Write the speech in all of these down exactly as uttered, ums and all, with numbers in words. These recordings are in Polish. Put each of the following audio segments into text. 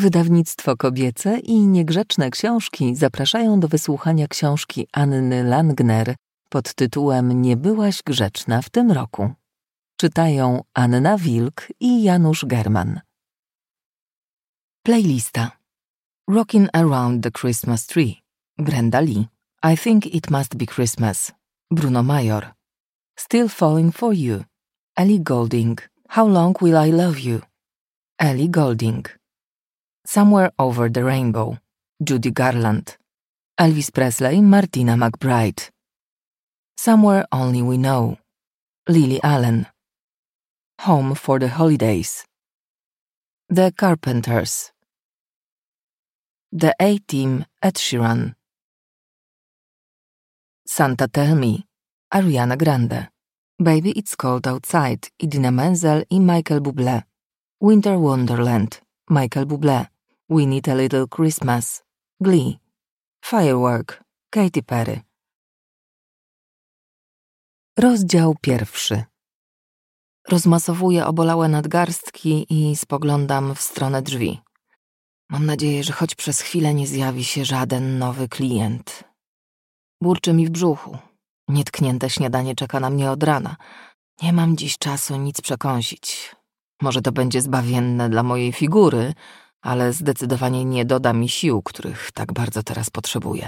Wydawnictwo Kobiece i Niegrzeczne Książki zapraszają do wysłuchania książki Anny Langner pod tytułem Nie byłaś grzeczna w tym roku. Czytają Anna Wilk i Janusz German. Playlista. Rockin' Around the Christmas Tree. Brenda Lee. I Think It Must Be Christmas. Bruno Major. Still Falling for You. Ellie Goulding. How Long Will I Love You? Ellie Goulding. Somewhere Over the Rainbow. Judy Garland. Elvis Presley, Martina McBride. Somewhere Only We Know. Lily Allen. Home for the Holidays. The Carpenters. The A-Team, Ed Sheeran. Santa Tell Me, Ariana Grande. Baby It's Cold Outside, Idina Menzel i Michael Bublé. Winter Wonderland, Michael Bublé. We Need a Little Christmas, Glee. Firework, Katy Perry. Rozdział pierwszy. Rozmasowuję obolałe nadgarstki i spoglądam w stronę drzwi. Mam nadzieję, że choć przez chwilę nie zjawi się żaden nowy klient. Burczy mi w brzuchu. Nietknięte śniadanie czeka na mnie od rana. Nie mam dziś czasu nic przekąsić. Może to będzie zbawienne dla mojej figury, ale zdecydowanie nie doda mi sił, których tak bardzo teraz potrzebuję.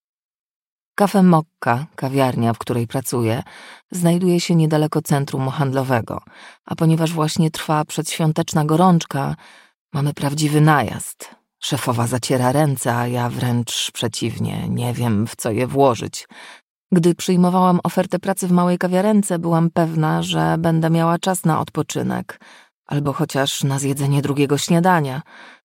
Cafe Mokka, kawiarnia, w której pracuję, znajduje się niedaleko centrum handlowego, a ponieważ właśnie trwa przedświąteczna gorączka, mamy prawdziwy najazd. Szefowa zaciera ręce, a ja wręcz przeciwnie, nie wiem, w co je włożyć. Gdy przyjmowałam ofertę pracy w małej kawiarence, byłam pewna, że będę miała czas na odpoczynek, albo chociaż na zjedzenie drugiego śniadania.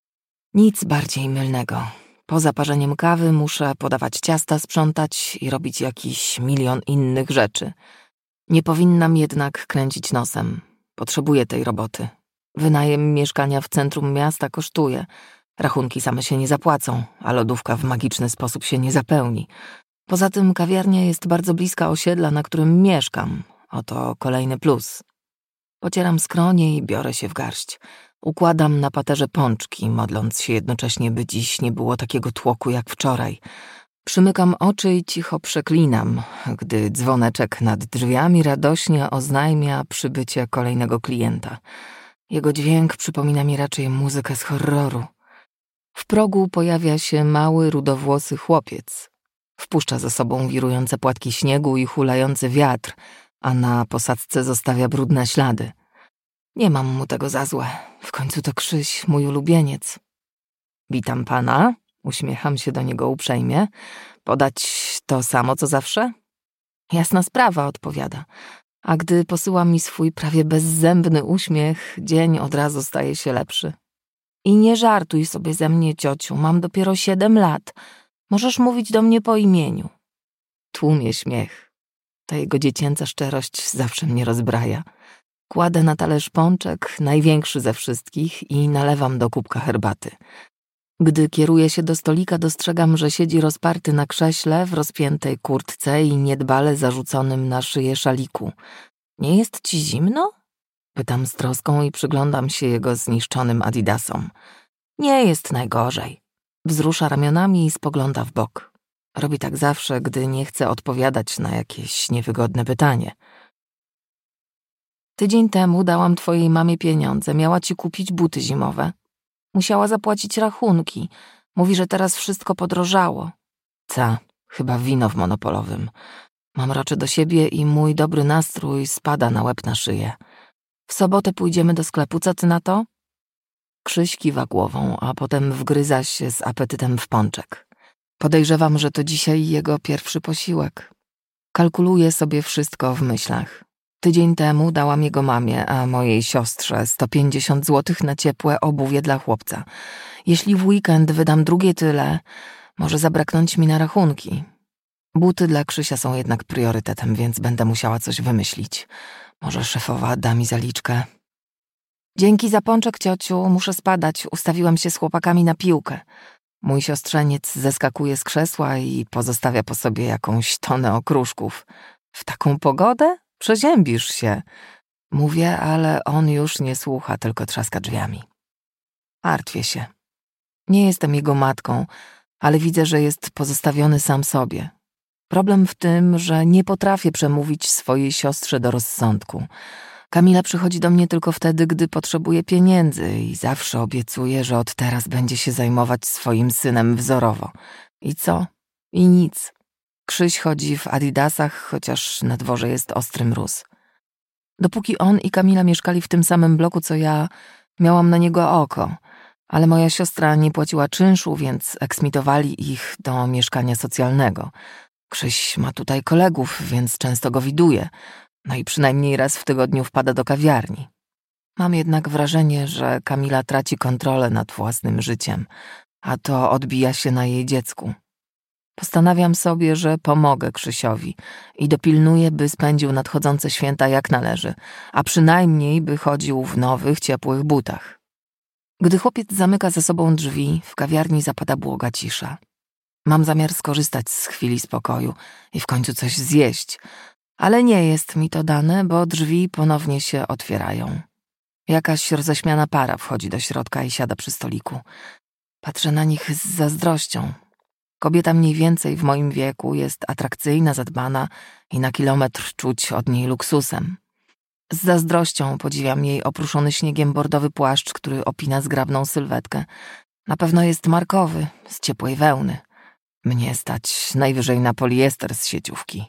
Nic bardziej mylnego. Po zaparzeniem kawy muszę podawać ciasta, sprzątać i robić jakiś milion innych rzeczy. Nie powinnam jednak kręcić nosem. Potrzebuję tej roboty. Wynajem mieszkania w centrum miasta kosztuje. Rachunki same się nie zapłacą, a lodówka w magiczny sposób się nie zapełni. Poza tym kawiarnia jest bardzo bliska osiedla, na którym mieszkam. Oto kolejny plus. Pocieram skronie i biorę się w garść. Układam na paterze pączki, modląc się jednocześnie, by dziś nie było takiego tłoku jak wczoraj. Przymykam oczy i cicho przeklinam, gdy dzwoneczek nad drzwiami radośnie oznajmia przybycie kolejnego klienta. Jego dźwięk przypomina mi raczej muzykę z horroru. W progu pojawia się mały, rudowłosy chłopiec. Wpuszcza za sobą wirujące płatki śniegu i hulający wiatr, a na posadzce zostawia brudne ślady. Nie mam mu tego za złe. W końcu to Krzyś, mój ulubieniec. Witam pana. Uśmiecham się do niego uprzejmie. Podać to samo, co zawsze? Jasna sprawa, odpowiada. A gdy posyła mi swój prawie bezzębny uśmiech, dzień od razu staje się lepszy. I nie żartuj sobie ze mnie, ciociu. Mam dopiero siedem lat. Możesz mówić do mnie po imieniu. Tłumie śmiech. Ta jego dziecięca szczerość zawsze mnie rozbraja. Kładę na talerz pączek, największy ze wszystkich, i nalewam do kubka herbaty. Gdy kieruję się do stolika, dostrzegam, że siedzi rozparty na krześle w rozpiętej kurtce i niedbale zarzuconym na szyję szaliku. Nie jest ci zimno? Pytam z troską i przyglądam się jego zniszczonym adidasom. Nie jest najgorzej. Wzrusza ramionami i spogląda w bok. Robi tak zawsze, gdy nie chce odpowiadać na jakieś niewygodne pytanie. Tydzień temu dałam twojej mamie pieniądze. Miała ci kupić buty zimowe. Musiała zapłacić rachunki. Mówi, że teraz wszystko podrożało. Ca, chyba wino w monopolowym. Mamroczę do siebie i mój dobry nastrój spada na łeb na szyję. W sobotę pójdziemy do sklepu, co ty na to? Krzyś kiwa głową, a potem wgryza się z apetytem w pączek. Podejrzewam, że to dzisiaj jego pierwszy posiłek. Kalkuluję sobie wszystko w myślach. Tydzień temu dałam jego mamie, a mojej siostrze sto pięćdziesiąt złotych na ciepłe obuwie dla chłopca. Jeśli w weekend wydam drugie tyle, może zabraknąć mi na rachunki. Buty dla Krzysia są jednak priorytetem, więc będę musiała coś wymyślić. Może szefowa da mi zaliczkę. Dzięki za pączek, ciociu, muszę spadać. Ustawiłam się z chłopakami na piłkę. Mój siostrzeniec zeskakuje z krzesła i pozostawia po sobie jakąś tonę okruszków. W taką pogodę? Przeziębisz się. Mówię, ale on już nie słucha, tylko trzaska drzwiami. Martwię się. Nie jestem jego matką, ale widzę, że jest pozostawiony sam sobie. Problem w tym, że nie potrafię przemówić swojej siostrze do rozsądku. Kamila przychodzi do mnie tylko wtedy, gdy potrzebuje pieniędzy i zawsze obiecuje, że od teraz będzie się zajmować swoim synem wzorowo. I co? I nic. Krzyś chodzi w adidasach, chociaż na dworze jest ostry mróz. Dopóki on i Kamila mieszkali w tym samym bloku, co ja, miałam na niego oko, ale moja siostra nie płaciła czynszu, więc eksmitowali ich do mieszkania socjalnego. Krzyś ma tutaj kolegów, więc często go widuje, no i przynajmniej raz w tygodniu wpada do kawiarni. Mam jednak wrażenie, że Kamila traci kontrolę nad własnym życiem, a to odbija się na jej dziecku. Postanawiam sobie, że pomogę Krzysiowi i dopilnuję, by spędził nadchodzące święta jak należy, a przynajmniej by chodził w nowych, ciepłych butach. Gdy chłopiec zamyka za sobą drzwi, w kawiarni zapada błoga cisza. Mam zamiar skorzystać z chwili spokoju i w końcu coś zjeść, ale nie jest mi to dane, bo drzwi ponownie się otwierają. Jakaś roześmiana para wchodzi do środka i siada przy stoliku. Patrzę na nich z zazdrością. Kobieta mniej więcej w moim wieku jest atrakcyjna, zadbana i na kilometr czuć od niej luksusem. Z zazdrością podziwiam jej opruszony śniegiem bordowy płaszcz, który opina zgrabną sylwetkę. Na pewno jest markowy, z ciepłej wełny. Mnie stać najwyżej na poliester z sieciówki.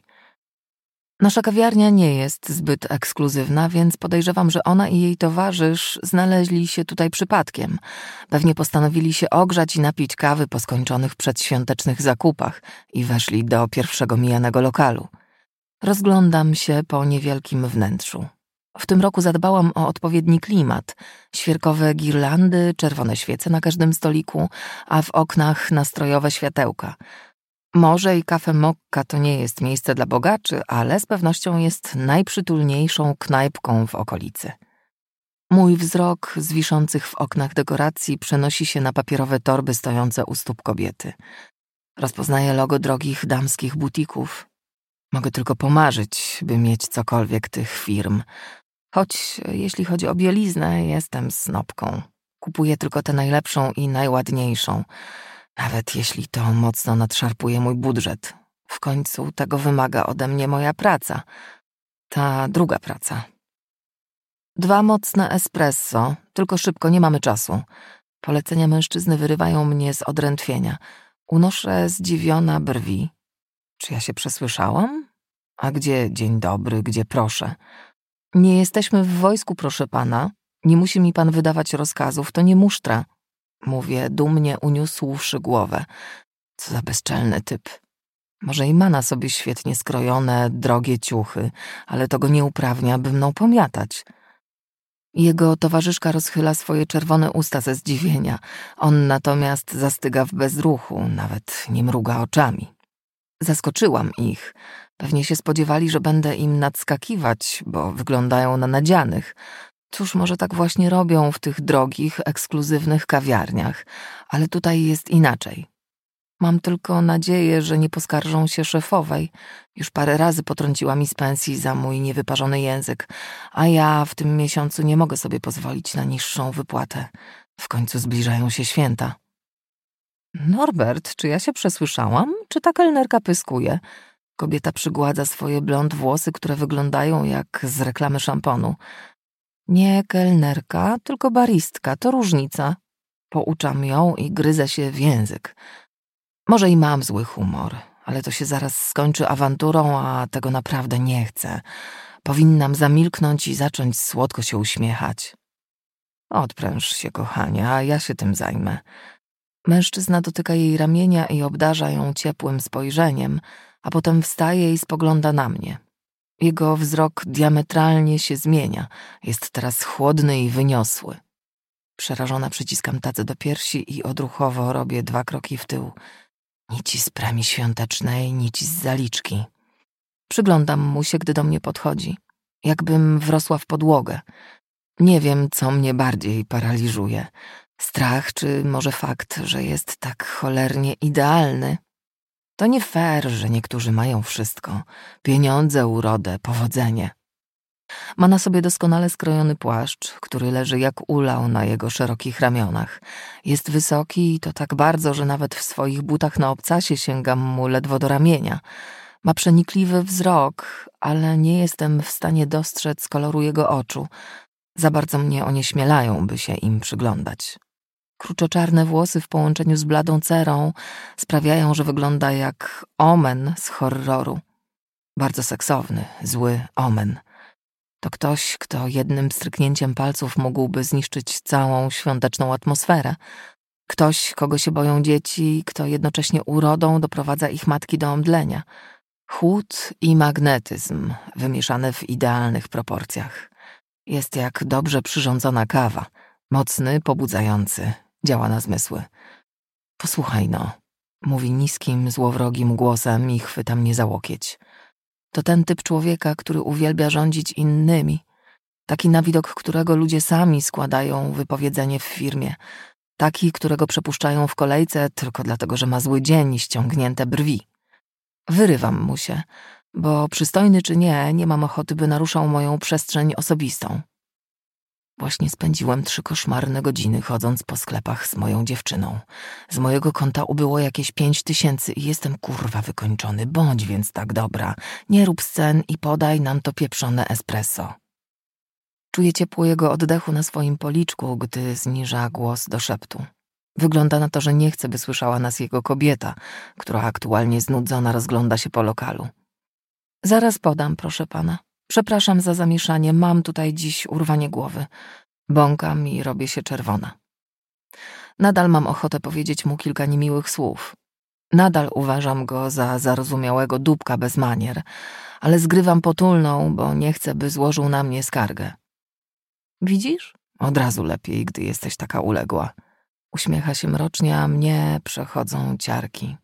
Nasza kawiarnia nie jest zbyt ekskluzywna, więc podejrzewam, że ona i jej towarzysz znaleźli się tutaj przypadkiem. Pewnie postanowili się ogrzać i napić kawy po skończonych przedświątecznych zakupach i weszli do pierwszego mijanego lokalu. Rozglądam się po niewielkim wnętrzu. W tym roku zadbałam o odpowiedni klimat. Świerkowe girlandy, czerwone świece na każdym stoliku, a w oknach nastrojowe światełka. Morze i kafe Mokka to nie jest miejsce dla bogaczy, ale z pewnością jest najprzytulniejszą knajpką w okolicy. Mój wzrok z wiszących w oknach dekoracji przenosi się na papierowe torby stojące u stóp kobiety. Rozpoznaję logo drogich damskich butików. Mogę tylko pomarzyć, by mieć cokolwiek tych firm. Choć jeśli chodzi o bieliznę, jestem snopką. Kupuję tylko tę najlepszą i najładniejszą. Nawet jeśli to mocno nadszarpuje mój budżet. W końcu tego wymaga ode mnie moja praca. Ta druga praca. Dwa mocne espresso, tylko szybko, nie mamy czasu. Polecenia mężczyzny wyrywają mnie z odrętwienia. Unoszę zdziwiona brwi. Czy ja się przesłyszałam? A gdzie dzień dobry, gdzie proszę? Nie jesteśmy w wojsku, proszę pana. Nie musi mi pan wydawać rozkazów, to nie musztra. Mówię, dumnie uniósłszy głowę. Co za bezczelny typ. Może i ma na sobie świetnie skrojone, drogie ciuchy, ale to go nie uprawnia, by mną pomiatać. Jego towarzyszka rozchyla swoje czerwone usta ze zdziwienia. On natomiast zastyga w bezruchu, nawet nie mruga oczami. Zaskoczyłam ich. Pewnie się spodziewali, że będę im nadskakiwać, bo wyglądają na nadzianych. Cóż, może tak właśnie robią w tych drogich, ekskluzywnych kawiarniach, ale tutaj jest inaczej. Mam tylko nadzieję, że nie poskarżą się szefowej. Już parę razy potrąciła mi z pensji za mój niewyparzony język, a ja w tym miesiącu nie mogę sobie pozwolić na niższą wypłatę. W końcu zbliżają się święta. Norbert, czy ja się przesłyszałam? Czy ta kelnerka pyskuje? Kobieta przygładza swoje blond włosy, które wyglądają jak z reklamy szamponu. Nie kelnerka, tylko baristka, to różnica. Pouczam ją i gryzę się w język. Może i mam zły humor, ale to się zaraz skończy awanturą, a tego naprawdę nie chcę. Powinnam zamilknąć i zacząć słodko się uśmiechać. Odpręż się, kochanie, a ja się tym zajmę. Mężczyzna dotyka jej ramienia i obdarza ją ciepłym spojrzeniem, a potem wstaje i spogląda na mnie. Jego wzrok diametralnie się zmienia, jest teraz chłodny i wyniosły. Przerażona przyciskam tacę do piersi i odruchowo robię dwa kroki w tył. Nici z premii świątecznej, nici z zaliczki. Przyglądam mu się, gdy do mnie podchodzi. Jakbym wrosła w podłogę. Nie wiem, co mnie bardziej paraliżuje. Strach, czy może fakt, że jest tak cholernie idealny? To nie fair, że niektórzy mają wszystko. Pieniądze, urodę, powodzenie. Ma na sobie doskonale skrojony płaszcz, który leży jak ulał na jego szerokich ramionach. Jest wysoki i to tak bardzo, że nawet w swoich butach na obcasie sięgam mu ledwo do ramienia. Ma przenikliwy wzrok, ale nie jestem w stanie dostrzec koloru jego oczu. Za bardzo mnie onieśmielają, by się im przyglądać. Kruczoczarne włosy w połączeniu z bladą cerą sprawiają, że wygląda jak Omen z horroru. Bardzo seksowny, zły Omen. To ktoś, kto jednym stryknięciem palców mógłby zniszczyć całą świąteczną atmosferę. Ktoś, kogo się boją dzieci, kto jednocześnie urodą doprowadza ich matki do omdlenia. Chłód i magnetyzm wymieszane w idealnych proporcjach. Jest jak dobrze przyrządzona kawa. Mocny, pobudzający, działa na zmysły. Posłuchaj no, mówi niskim, złowrogim głosem i chwyta mnie za łokieć. To ten typ człowieka, który uwielbia rządzić innymi. Taki, na widok którego ludzie sami składają wypowiedzenie w firmie. Taki, którego przepuszczają w kolejce tylko dlatego, że ma zły dzień i ściągnięte brwi. Wyrywam mu się, bo przystojny czy nie, nie mam ochoty, by naruszał moją przestrzeń osobistą. Właśnie spędziłem trzy koszmarne godziny chodząc po sklepach z moją dziewczyną. Z mojego konta ubyło jakieś pięć tysięcy i jestem kurwa wykończony. Bądź więc tak dobra, nie rób scen i podaj nam to pieprzone espresso. Czuję ciepło jego oddechu na swoim policzku, gdy zniża głos do szeptu. Wygląda na to, że nie chce, by słyszała nas jego kobieta, która aktualnie znudzona rozgląda się po lokalu. Zaraz podam, proszę pana. Przepraszam za zamieszanie, mam tutaj dziś urwanie głowy. Bąkam i robię się czerwona. Nadal mam ochotę powiedzieć mu kilka niemiłych słów. Nadal uważam go za zarozumiałego dupka bez manier, ale zgrywam potulną, bo nie chcę, by złożył na mnie skargę. Widzisz? Od razu lepiej, gdy jesteś taka uległa. Uśmiecha się mrocznie, a mnie przechodzą ciarki.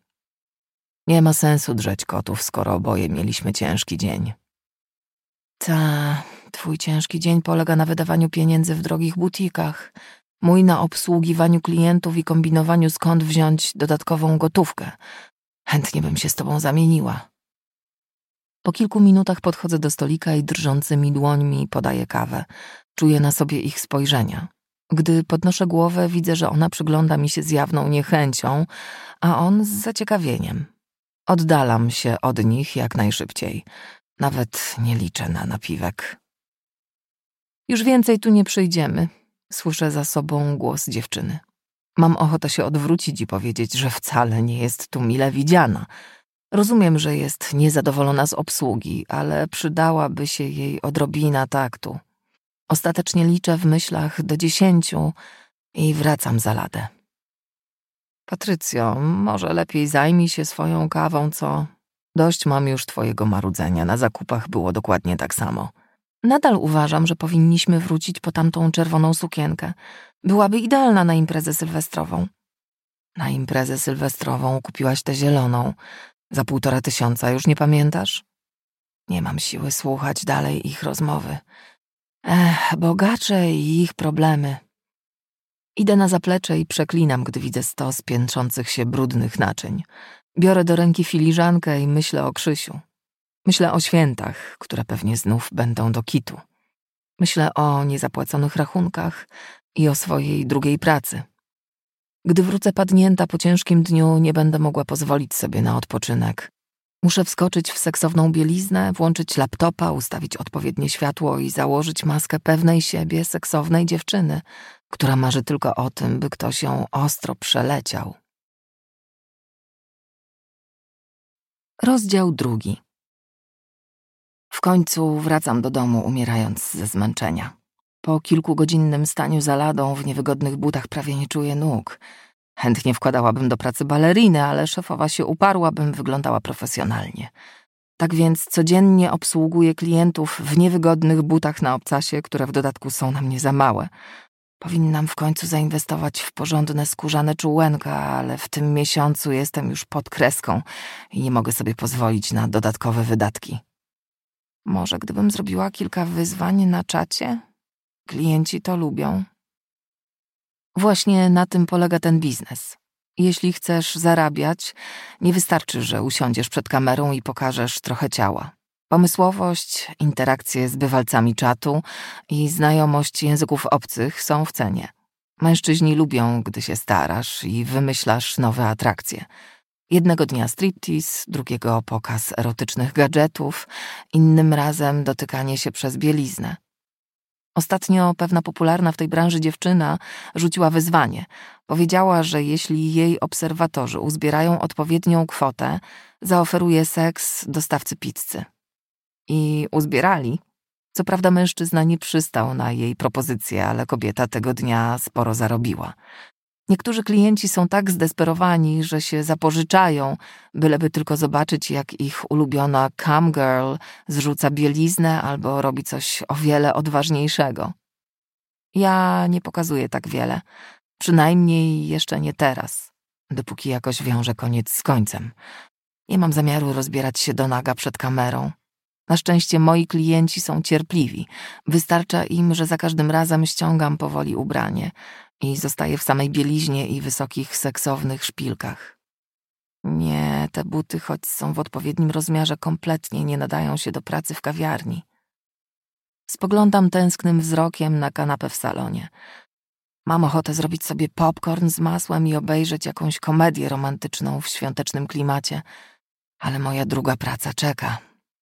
Nie ma sensu drzeć kotów, skoro oboje mieliśmy ciężki dzień. Ta, twój ciężki dzień polega na wydawaniu pieniędzy w drogich butikach, mój na obsługiwaniu klientów i kombinowaniu, skąd wziąć dodatkową gotówkę. Chętnie bym się z tobą zamieniła. Po kilku minutach podchodzę do stolika i drżącymi dłońmi podaję kawę. Czuję na sobie ich spojrzenia. Gdy podnoszę głowę, widzę, że ona przygląda mi się z jawną niechęcią, a on z zaciekawieniem. Oddalam się od nich jak najszybciej. Nawet nie liczę na napiwek. Już więcej tu nie przyjdziemy. Słyszę za sobą głos dziewczyny. Mam ochotę się odwrócić i powiedzieć, że wcale nie jest tu mile widziana. Rozumiem, że jest niezadowolona z obsługi, ale przydałaby się jej odrobina taktu. Ostatecznie liczę w myślach do dziesięciu i wracam za ladę. Patrycjo, może lepiej zajmij się swoją kawą, co? Dość mam już twojego marudzenia, na zakupach było dokładnie tak samo. Nadal uważam, że powinniśmy wrócić po tamtą czerwoną sukienkę. Byłaby idealna na imprezę sylwestrową. Na imprezę sylwestrową kupiłaś tę zieloną. Za półtora tysiąca, już nie pamiętasz? Nie mam siły słuchać dalej ich rozmowy. Ech, bogacze i ich problemy. Idę na zaplecze i przeklinam, gdy widzę stos piętrzących się brudnych naczyń. Biorę do ręki filiżankę i myślę o Krzysiu. Myślę o świętach, które pewnie znów będą do kitu. Myślę o niezapłaconych rachunkach i o swojej drugiej pracy. Gdy wrócę padnięta po ciężkim dniu, nie będę mogła pozwolić sobie na odpoczynek. Muszę wskoczyć w seksowną bieliznę, włączyć laptopa, ustawić odpowiednie światło i założyć maskę pewnej siebie, seksownej dziewczyny, która marzy tylko o tym, by ktoś ją ostro przeleciał. Rozdział drugi. W końcu wracam do domu, umierając ze zmęczenia. Po kilkugodzinnym staniu za ladą w niewygodnych butach prawie nie czuję nóg. Chętnie wkładałabym do pracy balerinę, ale szefowa się uparła, bym wyglądała profesjonalnie. Tak więc codziennie obsługuję klientów w niewygodnych butach na obcasie, które w dodatku są na mnie za małe. Powinnam w końcu zainwestować w porządne skórzane czułenka, ale w tym miesiącu jestem już pod kreską i nie mogę sobie pozwolić na dodatkowe wydatki. Może gdybym zrobiła kilka wyzwań na czacie? Klienci to lubią. Właśnie na tym polega ten biznes. Jeśli chcesz zarabiać, nie wystarczy, że usiądziesz przed kamerą i pokażesz trochę ciała. Pomysłowość, interakcje z bywalcami czatu i znajomość języków obcych są w cenie. Mężczyźni lubią, gdy się starasz i wymyślasz nowe atrakcje. Jednego dnia striptease, drugiego pokaz erotycznych gadżetów, innym razem dotykanie się przez bieliznę. Ostatnio pewna popularna w tej branży dziewczyna rzuciła wyzwanie. Powiedziała, że jeśli jej obserwatorzy uzbierają odpowiednią kwotę, zaoferuje seks dostawcy pizzy. I uzbierali. Co prawda mężczyzna nie przystał na jej propozycję, ale kobieta tego dnia sporo zarobiła. Niektórzy klienci są tak zdesperowani, że się zapożyczają, byleby tylko zobaczyć, jak ich ulubiona cam girl zrzuca bieliznę albo robi coś o wiele odważniejszego. Ja nie pokazuję tak wiele, przynajmniej jeszcze nie teraz, dopóki jakoś wiążę koniec z końcem. Nie mam zamiaru rozbierać się do naga przed kamerą. Na szczęście moi klienci są cierpliwi. Wystarcza im, że za każdym razem ściągam powoli ubranie i zostaję w samej bieliźnie i wysokich, seksownych szpilkach. Nie, te buty, choć są w odpowiednim rozmiarze, kompletnie nie nadają się do pracy w kawiarni. Spoglądam tęsknym wzrokiem na kanapę w salonie. Mam ochotę zrobić sobie popcorn z masłem i obejrzeć jakąś komedię romantyczną w świątecznym klimacie, ale moja druga praca czeka.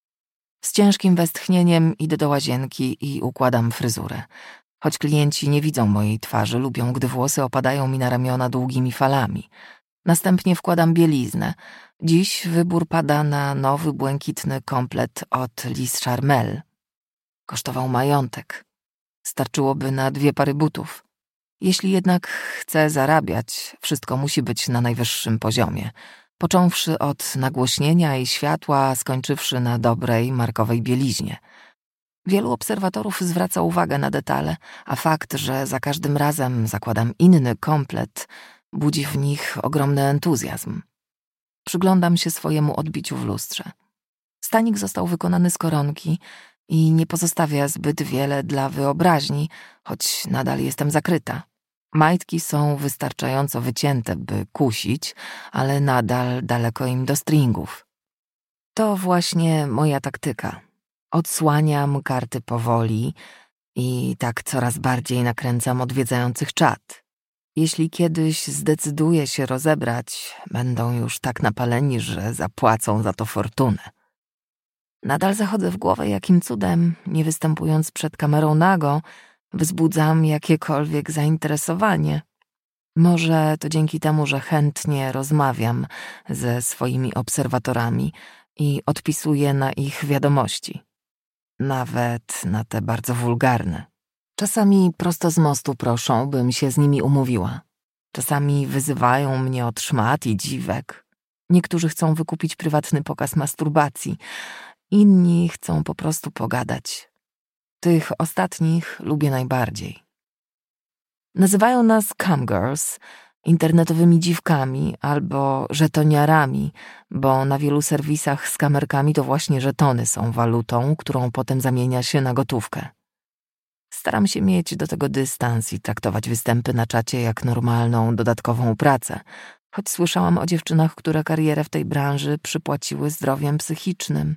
Z ciężkim westchnieniem idę do łazienki i układam fryzurę. Choć klienci nie widzą mojej twarzy, lubią, gdy włosy opadają mi na ramiona długimi falami. Następnie wkładam bieliznę. Dziś wybór pada na nowy, błękitny komplet od Liz Charmel. Kosztował majątek. Starczyłoby na dwie pary butów. Jeśli jednak chcę zarabiać, wszystko musi być na najwyższym poziomie. Począwszy od nagłośnienia i światła, skończywszy na dobrej, markowej bieliźnie. Wielu obserwatorów zwraca uwagę na detale, a fakt, że za każdym razem zakładam inny komplet, budzi w nich ogromny entuzjazm. Przyglądam się swojemu odbiciu w lustrze. Stanik został wykonany z koronki i nie pozostawia zbyt wiele dla wyobraźni, choć nadal jestem zakryta. Majtki są wystarczająco wycięte, by kusić, ale nadal daleko im do stringów. To właśnie moja taktyka. Odsłaniam karty powoli i tak coraz bardziej nakręcam odwiedzających czat. Jeśli kiedyś zdecyduję się rozebrać, będą już tak napaleni, że zapłacą za to fortunę. Nadal zachodzę w głowę, jakim cudem, nie występując przed kamerą nago, wzbudzam jakiekolwiek zainteresowanie. Może to dzięki temu, że chętnie rozmawiam ze swoimi obserwatorami i odpisuję na ich wiadomości. Nawet na te bardzo wulgarne. Czasami prosto z mostu proszą, bym się z nimi umówiła. Czasami wyzywają mnie od szmat i dziwek. Niektórzy chcą wykupić prywatny pokaz masturbacji, inni chcą po prostu pogadać. Tych ostatnich lubię najbardziej. Nazywają nas cam girls, internetowymi dziwkami albo żetoniarami, bo na wielu serwisach z kamerkami to właśnie żetony są walutą, którą potem zamienia się na gotówkę. Staram się mieć do tego dystans i traktować występy na czacie jak normalną, dodatkową pracę, choć słyszałam o dziewczynach, które karierę w tej branży przypłaciły zdrowiem psychicznym.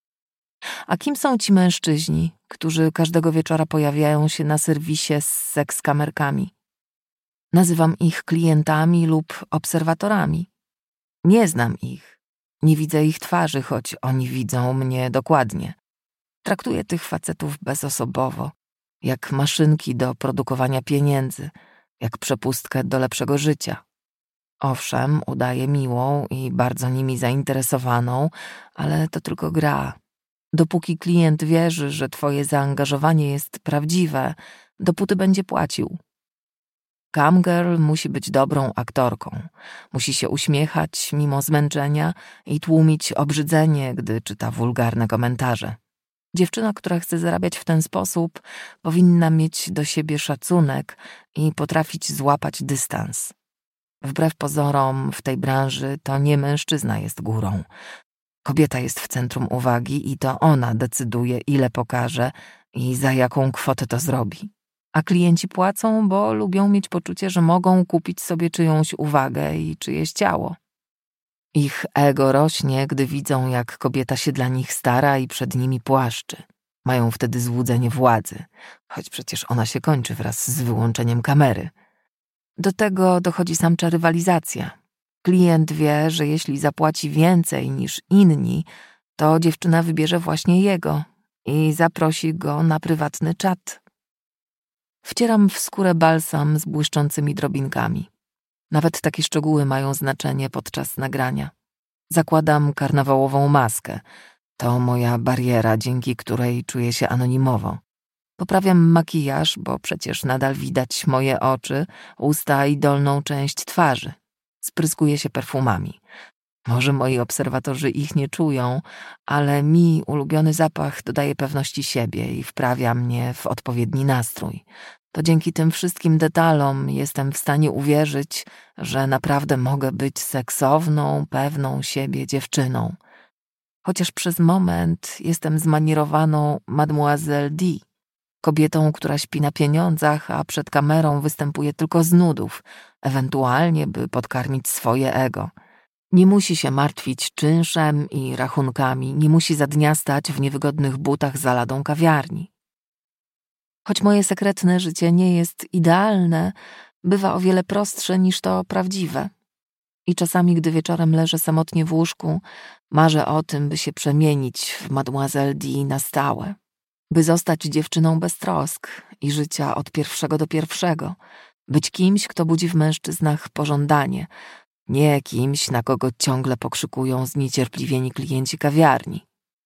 A kim są ci mężczyźni, którzy każdego wieczora pojawiają się na serwisie z sekskamerkami? Nazywam ich klientami lub obserwatorami. Nie znam ich, nie widzę ich twarzy, choć oni widzą mnie dokładnie. Traktuję tych facetów bezosobowo, jak maszynki do produkowania pieniędzy, jak przepustkę do lepszego życia. Owszem, udaję miłą i bardzo nimi zainteresowaną, ale to tylko gra. Dopóki klient wierzy, że twoje zaangażowanie jest prawdziwe, dopóty będzie płacił. Cam girl musi być dobrą aktorką. Musi się uśmiechać mimo zmęczenia i tłumić obrzydzenie, gdy czyta wulgarne komentarze. Dziewczyna, która chce zarabiać w ten sposób, powinna mieć do siebie szacunek i potrafić złapać dystans. Wbrew pozorom w tej branży to nie mężczyzna jest górą. Kobieta jest w centrum uwagi i to ona decyduje, ile pokaże i za jaką kwotę to zrobi. A klienci płacą, bo lubią mieć poczucie, że mogą kupić sobie czyjąś uwagę i czyjeś ciało. Ich ego rośnie, gdy widzą, jak kobieta się dla nich stara i przed nimi płaszczy. Mają wtedy złudzenie władzy, choć przecież ona się kończy wraz z wyłączeniem kamery. Do tego dochodzi samcza rywalizacja. Klient wie, że jeśli zapłaci więcej niż inni, to dziewczyna wybierze właśnie jego i zaprosi go na prywatny czat. Wcieram w skórę balsam z błyszczącymi drobinkami. Nawet takie szczegóły mają znaczenie podczas nagrania. Zakładam karnawałową maskę. To moja bariera, dzięki której czuję się anonimowo. Poprawiam makijaż, bo przecież nadal widać moje oczy, usta i dolną część twarzy. Spryskuję się perfumami. Może moi obserwatorzy ich nie czują, ale mi ulubiony zapach dodaje pewności siebie i wprawia mnie w odpowiedni nastrój. To dzięki tym wszystkim detalom jestem w stanie uwierzyć, że naprawdę mogę być seksowną, pewną siebie dziewczyną. Chociaż przez moment jestem zmanierowaną Mademoiselle D, kobietą, która śpi na pieniądzach, a przed kamerą występuje tylko z nudów, ewentualnie by podkarmić swoje ego. Nie musi się martwić czynszem i rachunkami, nie musi za dnia stać w niewygodnych butach za ladą kawiarni. Choć moje sekretne życie nie jest idealne, bywa o wiele prostsze niż to prawdziwe. I czasami, gdy wieczorem leżę samotnie w łóżku, marzę o tym, by się przemienić w Mademoiselle D na stałe. By zostać dziewczyną bez trosk i życia od pierwszego do pierwszego. Być kimś, kto budzi w mężczyznach pożądanie, nie kimś, na kogo ciągle pokrzykują zniecierpliwieni klienci kawiarni.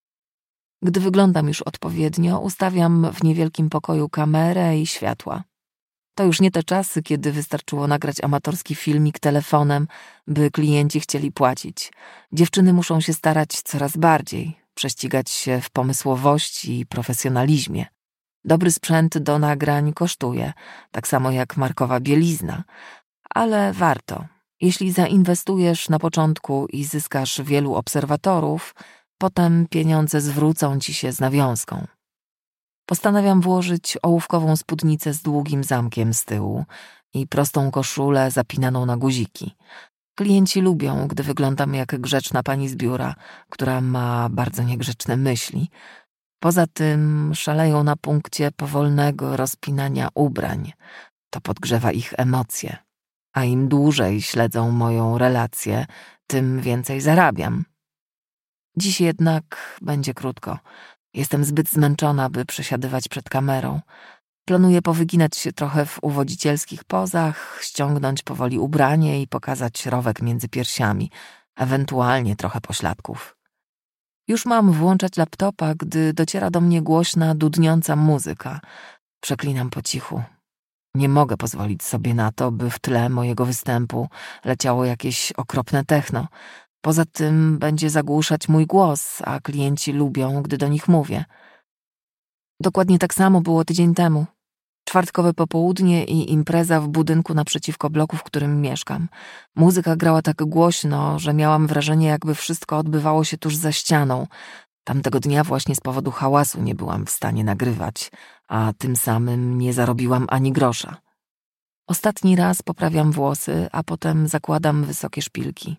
Gdy wyglądam już odpowiednio, ustawiam w niewielkim pokoju kamerę i światła. To już nie te czasy, kiedy wystarczyło nagrać amatorski filmik telefonem, by klienci chcieli płacić. Dziewczyny muszą się starać coraz bardziej, prześcigać się w pomysłowości i profesjonalizmie. Dobry sprzęt do nagrań kosztuje, tak samo jak markowa bielizna, ale warto. Jeśli zainwestujesz na początku i zyskasz wielu obserwatorów, potem pieniądze zwrócą ci się z nawiązką. Postanawiam włożyć ołówkową spódnicę z długim zamkiem z tyłu i prostą koszulę zapinaną na guziki. Klienci lubią, gdy wyglądam jak grzeczna pani z biura, która ma bardzo niegrzeczne myśli. Poza tym szaleją na punkcie powolnego rozpinania ubrań. To podgrzewa ich emocje. A im dłużej śledzą moją relację, tym więcej zarabiam. Dziś jednak będzie krótko. Jestem zbyt zmęczona, by przesiadywać przed kamerą. Planuję powyginać się trochę w uwodzicielskich pozach, ściągnąć powoli ubranie i pokazać rowek między piersiami, ewentualnie trochę pośladków. Już mam włączać laptopa, gdy dociera do mnie głośna, dudniąca muzyka. Przeklinam po cichu. Nie mogę pozwolić sobie na to, by w tle mojego występu leciało jakieś okropne techno. Poza tym będzie zagłuszać mój głos, a klienci lubią, gdy do nich mówię. Dokładnie tak samo było tydzień temu. Czwartkowe popołudnie i impreza w budynku naprzeciwko bloku, w którym mieszkam. Muzyka grała tak głośno, że miałam wrażenie, jakby wszystko odbywało się tuż za ścianą. Tamtego dnia właśnie z powodu hałasu nie byłam w stanie nagrywać, a tym samym nie zarobiłam ani grosza. Ostatni raz poprawiam włosy, a potem zakładam wysokie szpilki.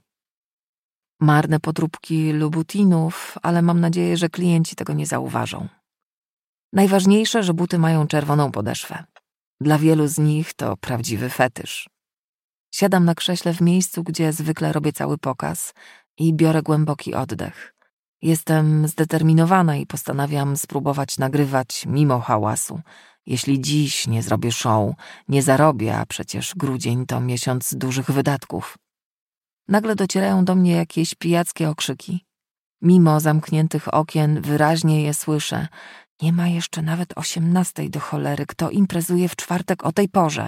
Marne podróbki Loubutinów, ale mam nadzieję, że klienci tego nie zauważą. Najważniejsze, że buty mają czerwoną podeszwę. Dla wielu z nich to prawdziwy fetysz. Siadam na krześle w miejscu, gdzie zwykle robię cały pokaz i biorę głęboki oddech. Jestem zdeterminowana i postanawiam spróbować nagrywać mimo hałasu. Jeśli dziś nie zrobię show, nie zarobię, a przecież grudzień to miesiąc dużych wydatków. Nagle docierają do mnie jakieś pijackie okrzyki. Mimo zamkniętych okien wyraźnie je słyszę. Nie ma jeszcze nawet osiemnastej do cholery, kto imprezuje w czwartek o tej porze.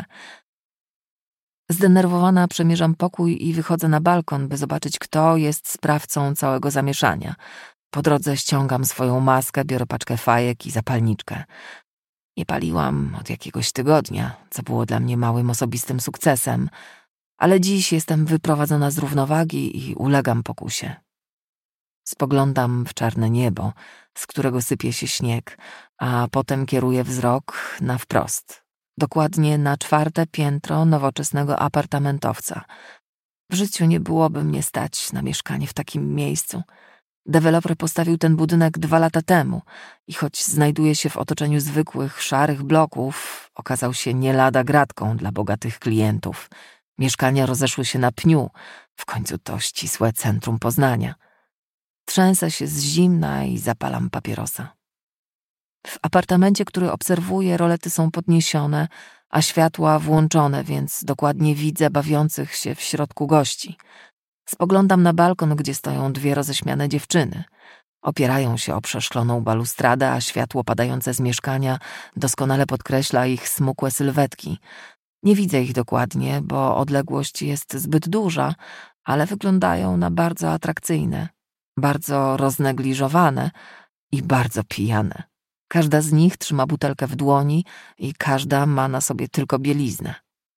Zdenerwowana przemierzam pokój i wychodzę na balkon, by zobaczyć, kto jest sprawcą całego zamieszania. Po drodze ściągam swoją maskę, biorę paczkę fajek i zapalniczkę. Nie paliłam od jakiegoś tygodnia, co było dla mnie małym osobistym sukcesem, ale dziś jestem wyprowadzona z równowagi i ulegam pokusie. Spoglądam w czarne niebo, z którego sypie się śnieg, a potem kieruję wzrok na wprost, dokładnie na czwarte piętro nowoczesnego apartamentowca. W życiu nie byłoby mnie stać na mieszkanie w takim miejscu. Deweloper postawił ten budynek dwa lata temu i choć znajduje się w otoczeniu zwykłych, szarych bloków, okazał się nie lada gratką dla bogatych klientów. Mieszkania rozeszły się na pniu, w końcu to ścisłe centrum Poznania. Trzęsę się z zimna i zapalam papierosa. W apartamencie, który obserwuję, rolety są podniesione, a światła włączone, więc dokładnie widzę bawiących się w środku gości. Spoglądam na balkon, gdzie stoją dwie roześmiane dziewczyny. Opierają się o przeszkloną balustradę, a światło padające z mieszkania doskonale podkreśla ich smukłe sylwetki. Nie widzę ich dokładnie, bo odległość jest zbyt duża, ale wyglądają na bardzo atrakcyjne, bardzo roznegliżowane i bardzo pijane. Każda z nich trzyma butelkę w dłoni i każda ma na sobie tylko bieliznę.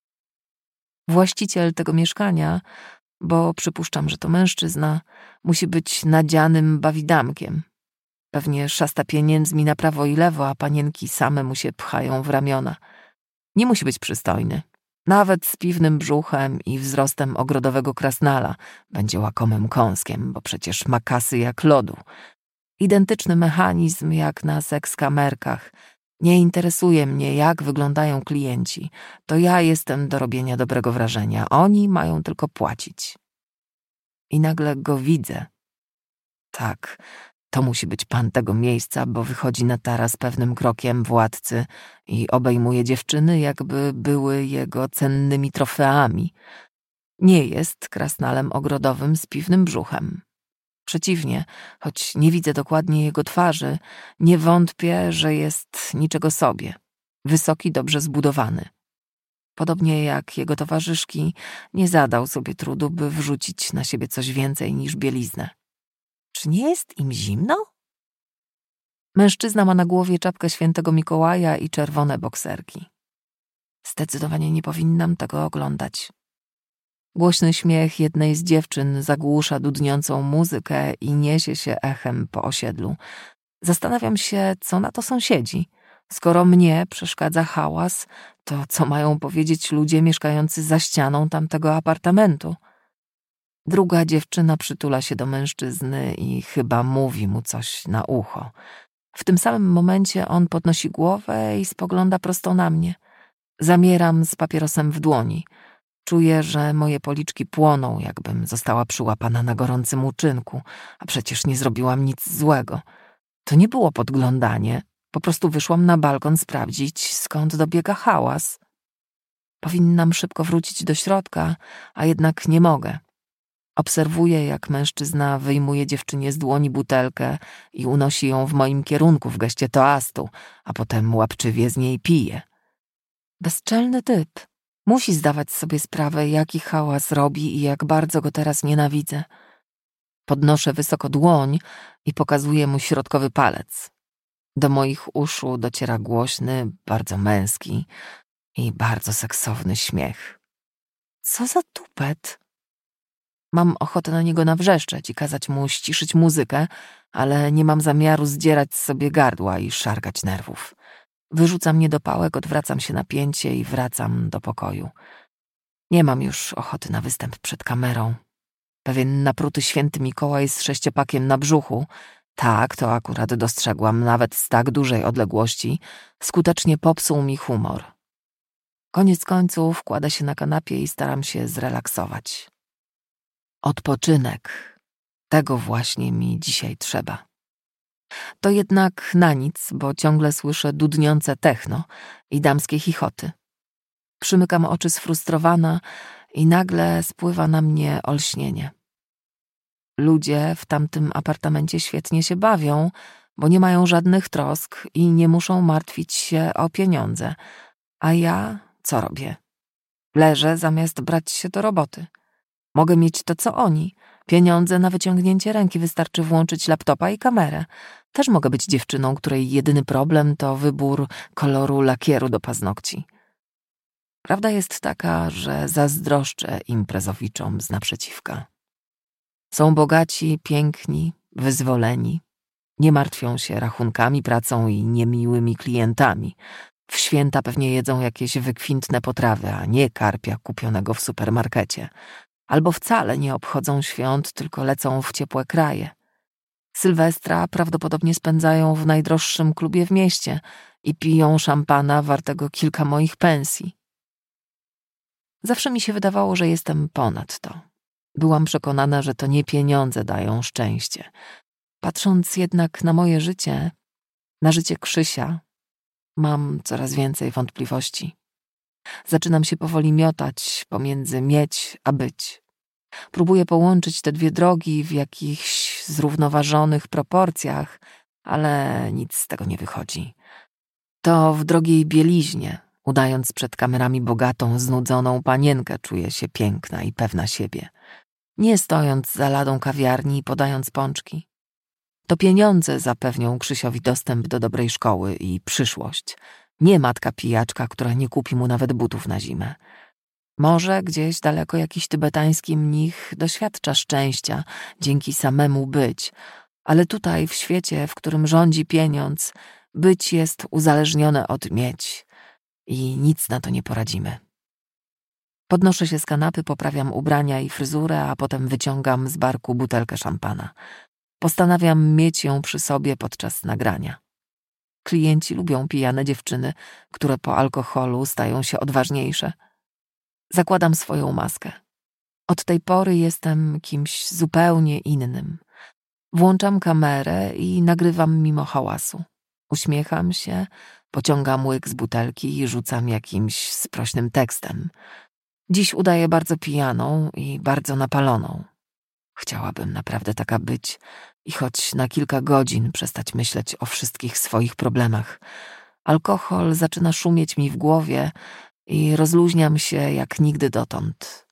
Właściciel tego mieszkania, bo przypuszczam, że to mężczyzna, musi być nadzianym bawidamkiem. Pewnie szasta pieniędzmi na prawo i lewo, a panienki same mu się pchają w ramiona. Nie musi być przystojny. Nawet z piwnym brzuchem i wzrostem ogrodowego krasnala będzie łakomym kąskiem, bo przecież ma kasy jak lodu. Identyczny mechanizm jak na sekskamerkach. Nie interesuje mnie, jak wyglądają klienci. To ja jestem do robienia dobrego wrażenia. Oni mają tylko płacić. I nagle go widzę. Tak, to musi być pan tego miejsca, bo wychodzi na taras pewnym krokiem władcy i obejmuje dziewczyny, jakby były jego cennymi trofeami. Nie jest krasnalem ogrodowym z piwnym brzuchem. Przeciwnie, choć nie widzę dokładnie jego twarzy, nie wątpię, że jest niczego sobie. Wysoki, dobrze zbudowany. Podobnie jak jego towarzyszki, nie zadał sobie trudu, by wrzucić na siebie coś więcej niż bieliznę. Czy nie jest im zimno? Mężczyzna ma na głowie czapkę świętego Mikołaja i czerwone bokserki. Zdecydowanie nie powinnam tego oglądać. Głośny śmiech jednej z dziewczyn zagłusza dudniącą muzykę i niesie się echem po osiedlu. Zastanawiam się, co na to sąsiedzi. Skoro mnie przeszkadza hałas, to co mają powiedzieć ludzie mieszkający za ścianą tamtego apartamentu? Druga dziewczyna przytula się do mężczyzny i chyba mówi mu coś na ucho. W tym samym momencie on podnosi głowę i spogląda prosto na mnie. Zamieram z papierosem w dłoni. Czuję, że moje policzki płoną, jakbym została przyłapana na gorącym uczynku, a przecież nie zrobiłam nic złego. To nie było podglądanie, po prostu wyszłam na balkon sprawdzić, skąd dobiega hałas. Powinnam szybko wrócić do środka, a jednak nie mogę. Obserwuję, jak mężczyzna wyjmuje dziewczynie z dłoni butelkę i unosi ją w moim kierunku w geście toastu, a potem łapczywie z niej pije. Bezczelny typ. Musi zdawać sobie sprawę, jaki hałas robi i jak bardzo go teraz nienawidzę. Podnoszę wysoko dłoń i pokazuję mu środkowy palec. Do moich uszu dociera głośny, bardzo męski i bardzo seksowny śmiech. Co za tupet? Mam ochotę na niego nawrzeszczeć i kazać mu ściszyć muzykę, ale nie mam zamiaru zdzierać z sobie gardła i szargać nerwów. Wyrzucam niedopałek, odwracam się na pięcie i wracam do pokoju. Nie mam już ochoty na występ przed kamerą. Pewien napruty święty Mikołaj z sześciopakiem na brzuchu, tak, to akurat dostrzegłam nawet z tak dużej odległości, skutecznie popsuł mi humor. Koniec końców kładę się na kanapie i staram się zrelaksować. Odpoczynek. Tego właśnie mi dzisiaj trzeba. To jednak na nic, bo ciągle słyszę dudniące techno i damskie chichoty. Przymykam oczy sfrustrowana i nagle spływa na mnie olśnienie. Ludzie w tamtym apartamencie świetnie się bawią, bo nie mają żadnych trosk i nie muszą martwić się o pieniądze. A ja co robię? Leżę zamiast brać się do roboty. Mogę mieć to, co oni. Pieniądze na wyciągnięcie ręki, wystarczy włączyć laptopa i kamerę. Też mogę być dziewczyną, której jedyny problem to wybór koloru lakieru do paznokci. Prawda jest taka, że zazdroszczę imprezowiczom z naprzeciwka. Są bogaci, piękni, wyzwoleni. Nie martwią się rachunkami, pracą i niemiłymi klientami. W święta pewnie jedzą jakieś wykwintne potrawy, a nie karpia kupionego w supermarkecie. albo wcale nie obchodzą świąt, tylko lecą w ciepłe kraje. Sylwestra prawdopodobnie spędzają w najdroższym klubie w mieście i piją szampana wartego kilka moich pensji. Zawsze mi się wydawało, że jestem ponad to. Byłam przekonana, że to nie pieniądze dają szczęście. Patrząc jednak na moje życie, na życie Krzysia, mam coraz więcej wątpliwości. Zaczynam się powoli miotać pomiędzy mieć a być. Próbuję połączyć te dwie drogi w jakichś zrównoważonych proporcjach, ale nic z tego nie wychodzi. To w drogiej bieliźnie, udając przed kamerami bogatą, znudzoną panienkę, czuję się piękna i pewna siebie. Nie stojąc za ladą kawiarni i podając pączki. To pieniądze zapewnią Krzysiowi dostęp do dobrej szkoły i przyszłość. Nie matka pijaczka, która nie kupi mu nawet butów na zimę. Może gdzieś daleko jakiś tybetański mnich doświadcza szczęścia dzięki samemu być, ale tutaj w świecie, w którym rządzi pieniądz, być jest uzależnione od mieć i nic na to nie poradzimy. Podnoszę się z kanapy, poprawiam ubrania i fryzurę, a potem wyciągam z barku butelkę szampana. Postanawiam mieć ją przy sobie podczas nagrania. Klienci lubią pijane dziewczyny, które po alkoholu stają się odważniejsze. Zakładam swoją maskę. Od tej pory jestem kimś zupełnie innym. Włączam kamerę i nagrywam mimo hałasu. Uśmiecham się, pociągam łyk z butelki i rzucam jakimś sprośnym tekstem. Dziś udaję bardzo pijaną i bardzo napaloną. Chciałabym naprawdę taka być i choć na kilka godzin przestać myśleć o wszystkich swoich problemach. Alkohol zaczyna szumieć mi w głowie i rozluźniam się jak nigdy dotąd.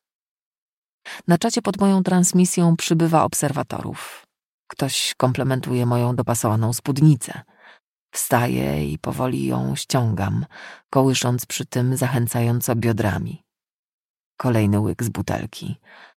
Na czacie pod moją transmisją przybywa obserwatorów. Ktoś komplementuje moją dopasowaną spódnicę. Wstaję i powoli ją ściągam, kołysząc przy tym zachęcająco biodrami. Kolejny łyk z butelki.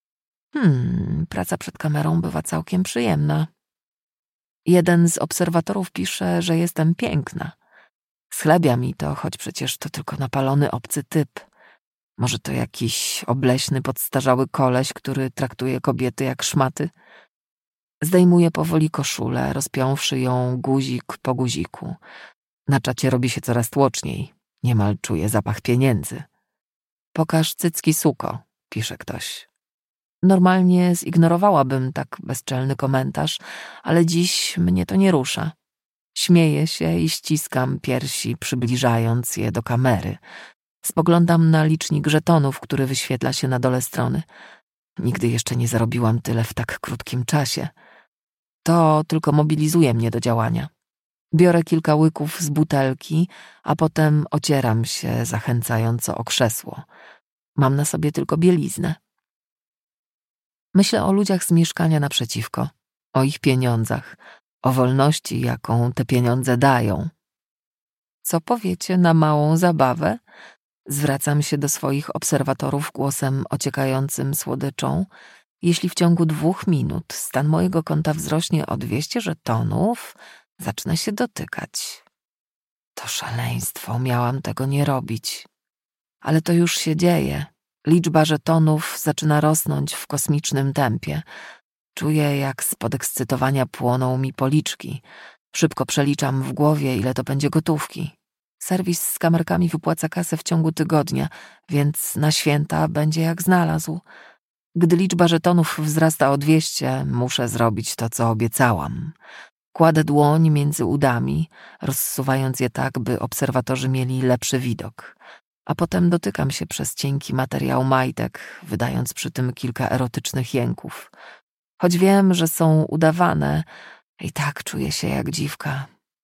Hmm, praca przed kamerą bywa całkiem przyjemna. Jeden z obserwatorów pisze, że jestem piękna. Schlebia mi to, choć przecież to tylko napalony obcy typ. Może to jakiś obleśny, podstarzały koleś, który traktuje kobiety jak szmaty? Zdejmuję powoli koszulę, rozpiąwszy ją guzik po guziku. Na czacie robi się coraz tłoczniej. Niemal czuję zapach pieniędzy. Pokaż cycki, suko, pisze ktoś. Normalnie zignorowałabym tak bezczelny komentarz, ale dziś mnie to nie rusza. Śmieję się i ściskam piersi, przybliżając je do kamery. Spoglądam na licznik żetonów, który wyświetla się na dole strony. Nigdy jeszcze nie zarobiłam tyle w tak krótkim czasie. To tylko mobilizuje mnie do działania. Biorę kilka łyków z butelki, a potem ocieram się zachęcająco o krzesło. Mam na sobie tylko bieliznę. Myślę o ludziach z mieszkania naprzeciwko, o ich pieniądzach, o wolności, jaką te pieniądze dają. Co powiecie na małą zabawę? Zwracam się do swoich obserwatorów głosem ociekającym słodyczą. Jeśli w ciągu dwóch minut stan mojego konta wzrośnie o dwieście żetonów, zacznę się dotykać. To szaleństwo, miałam tego nie robić. Ale to już się dzieje. Liczba żetonów zaczyna rosnąć w kosmicznym tempie. Czuję, jak z podekscytowania płoną mi policzki. Szybko przeliczam w głowie, ile to będzie gotówki. Serwis z kamerkami wypłaca kasę w ciągu tygodnia, więc na święta będzie jak znalazł. Gdy liczba żetonów wzrasta o dwieście, muszę zrobić to, co obiecałam. Kładę dłoń między udami, rozsuwając je tak, by obserwatorzy mieli lepszy widok. A potem dotykam się przez cienki materiał majtek, wydając przy tym kilka erotycznych jęków. Choć wiem, że są udawane, i tak czuję się jak dziwka.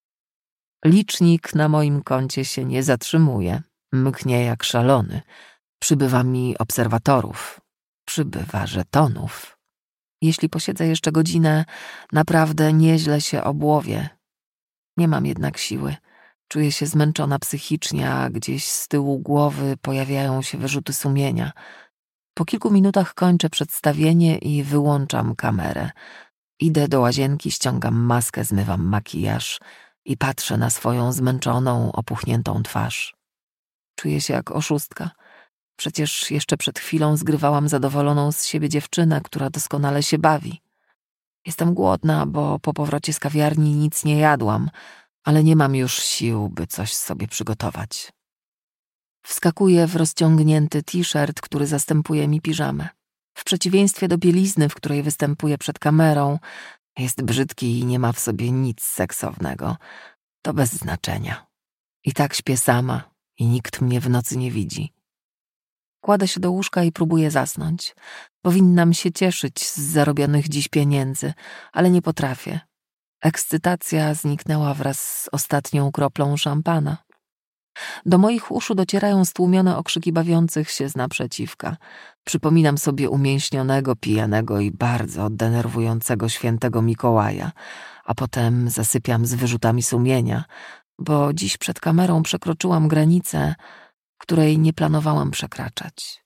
Licznik na moim koncie się nie zatrzymuje, mknie jak szalony. Przybywa mi obserwatorów, przybywa żetonów. Jeśli posiedzę jeszcze godzinę, naprawdę nieźle się obłowię. Nie mam jednak siły. Czuję się zmęczona psychicznie, a gdzieś z tyłu głowy pojawiają się wyrzuty sumienia. Po kilku minutach kończę przedstawienie i wyłączam kamerę. Idę do łazienki, ściągam maskę, zmywam makijaż i patrzę na swoją zmęczoną, opuchniętą twarz. Czuję się jak oszustka. Przecież jeszcze przed chwilą zgrywałam zadowoloną z siebie dziewczynę, która doskonale się bawi. Jestem głodna, bo po powrocie z kawiarni nic nie jadłam, ale nie mam już sił, by coś sobie przygotować. Wskakuję w rozciągnięty t-shirt, który zastępuje mi piżamę. W przeciwieństwie do bielizny, w której występuję przed kamerą, jest brzydki i nie ma w sobie nic seksownego. To bez znaczenia. I tak śpię sama i nikt mnie w nocy nie widzi. Kładę się do łóżka i próbuję zasnąć. Powinnam się cieszyć z zarobionych dziś pieniędzy, ale nie potrafię. Ekscytacja zniknęła wraz z ostatnią kroplą szampana. Do moich uszu docierają stłumione okrzyki bawiących się z naprzeciwka. Przypominam sobie umięśnionego, pijanego i bardzo denerwującego świętego Mikołaja, a potem zasypiam z wyrzutami sumienia, bo dziś przed kamerą przekroczyłam granicę, której nie planowałam przekraczać.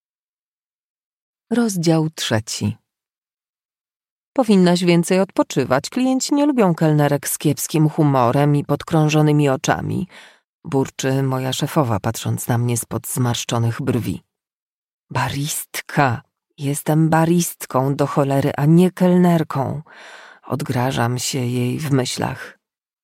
Rozdział trzeci. Powinnaś więcej odpoczywać. Klienci nie lubią kelnerek z kiepskim humorem i podkrążonymi oczami, burczy moja szefowa, patrząc na mnie spod zmarszczonych brwi. Baristka. Jestem baristką do cholery, a nie kelnerką. Odgrażam się jej w myślach.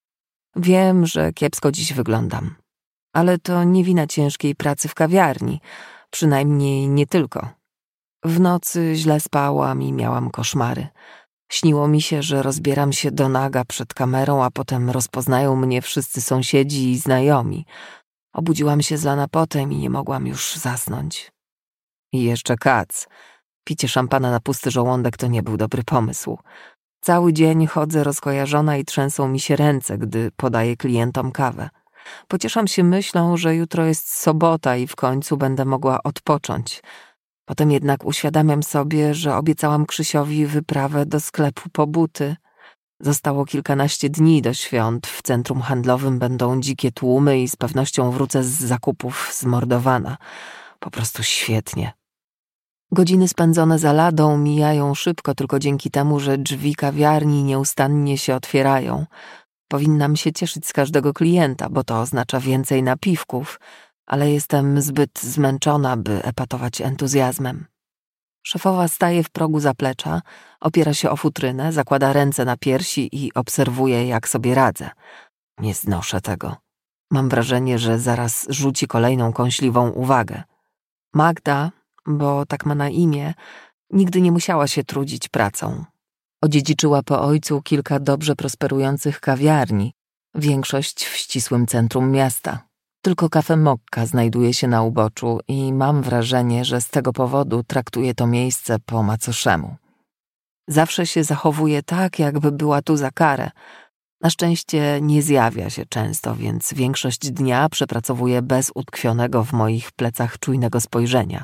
Wiem, że kiepsko dziś wyglądam, ale to nie wina ciężkiej pracy w kawiarni, przynajmniej nie tylko. W nocy źle spałam i miałam koszmary. Śniło mi się, że rozbieram się do naga przed kamerą, a potem rozpoznają mnie wszyscy sąsiedzi i znajomi. Obudziłam się zlana potem i nie mogłam już zasnąć. I jeszcze kac. Picie szampana na pusty żołądek to nie był dobry pomysł. Cały dzień chodzę rozkojarzona i trzęsą mi się ręce, gdy podaję klientom kawę. Pocieszam się myślą, że jutro jest sobota i w końcu będę mogła odpocząć. Potem jednak uświadamiam sobie, że obiecałam Krzysiowi wyprawę do sklepu po buty. Zostało kilkanaście dni do świąt, w centrum handlowym będą dzikie tłumy i z pewnością wrócę z zakupów zmordowana. Po prostu świetnie. Godziny spędzone za ladą mijają szybko tylko dzięki temu, że drzwi kawiarni nieustannie się otwierają. Powinnam się cieszyć z każdego klienta, bo to oznacza więcej napiwków, ale jestem zbyt zmęczona, by epatować entuzjazmem. Szefowa staje w progu zaplecza, opiera się o futrynę, zakłada ręce na piersi i obserwuje, jak sobie radzę. Nie znoszę tego. Mam wrażenie, że zaraz rzuci kolejną kąśliwą uwagę. Magda, bo tak ma na imię, nigdy nie musiała się trudzić pracą. Odziedziczyła po ojcu kilka dobrze prosperujących kawiarni, większość w ścisłym centrum miasta. Tylko Cafe Mokka znajduje się na uboczu i mam wrażenie, że z tego powodu traktuje to miejsce po macoszemu. Zawsze się zachowuje tak, jakby była tu za karę. Na szczęście nie zjawia się często, więc większość dnia przepracowuje bez utkwionego w moich plecach czujnego spojrzenia.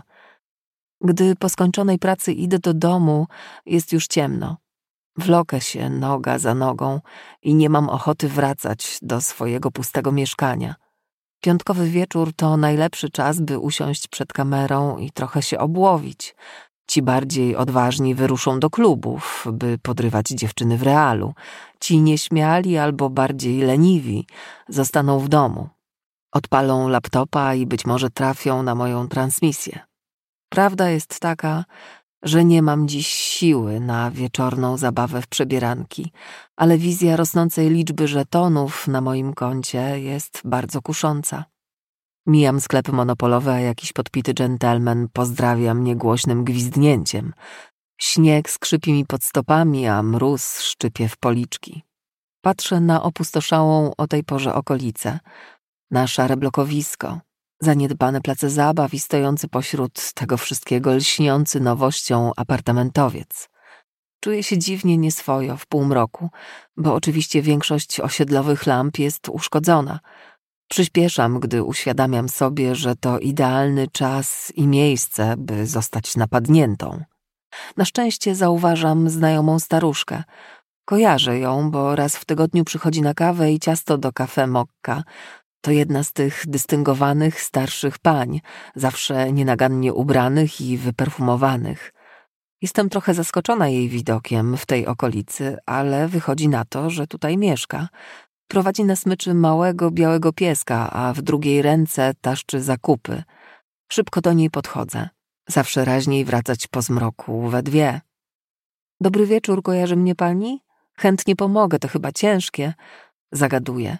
Gdy po skończonej pracy idę do domu, jest już ciemno. Wlokę się noga za nogą i nie mam ochoty wracać do swojego pustego mieszkania. Piątkowy wieczór to najlepszy czas, by usiąść przed kamerą i trochę się obłowić. Ci bardziej odważni wyruszą do klubów, by podrywać dziewczyny w realu. Ci nieśmiali albo bardziej leniwi zostaną w domu. Odpalą laptopa i być może trafią na moją transmisję. Prawda jest taka, że nie mam dziś siły na wieczorną zabawę w przebieranki, ale wizja rosnącej liczby żetonów na moim koncie jest bardzo kusząca. Mijam sklepy monopolowe, a jakiś podpity dżentelmen pozdrawia mnie głośnym gwizdnięciem. Śnieg skrzypi mi pod stopami, a mróz szczypie w policzki. Patrzę na opustoszałą o tej porze okolicę, na szare blokowisko, zaniedbane place zabaw i stojący pośród tego wszystkiego lśniący nowością apartamentowiec. Czuję się dziwnie nieswojo w półmroku, bo oczywiście większość osiedlowych lamp jest uszkodzona. Przyspieszam, gdy uświadamiam sobie, że to idealny czas i miejsce, by zostać napadniętą. Na szczęście zauważam znajomą staruszkę. Kojarzę ją, bo raz w tygodniu przychodzi na kawę i ciasto do Cafe Mokka. To jedna z tych dystyngowanych starszych pań, zawsze nienagannie ubranych i wyperfumowanych. Jestem trochę zaskoczona jej widokiem w tej okolicy, ale wychodzi na to, że tutaj mieszka. Prowadzi na smyczy małego białego pieska, a w drugiej ręce taszczy zakupy. Szybko do niej podchodzę. Zawsze raźniej wracać po zmroku we dwie. Dobry wieczór, kojarzy mnie pani? Chętnie pomogę, to chyba ciężkie. Zagaduję.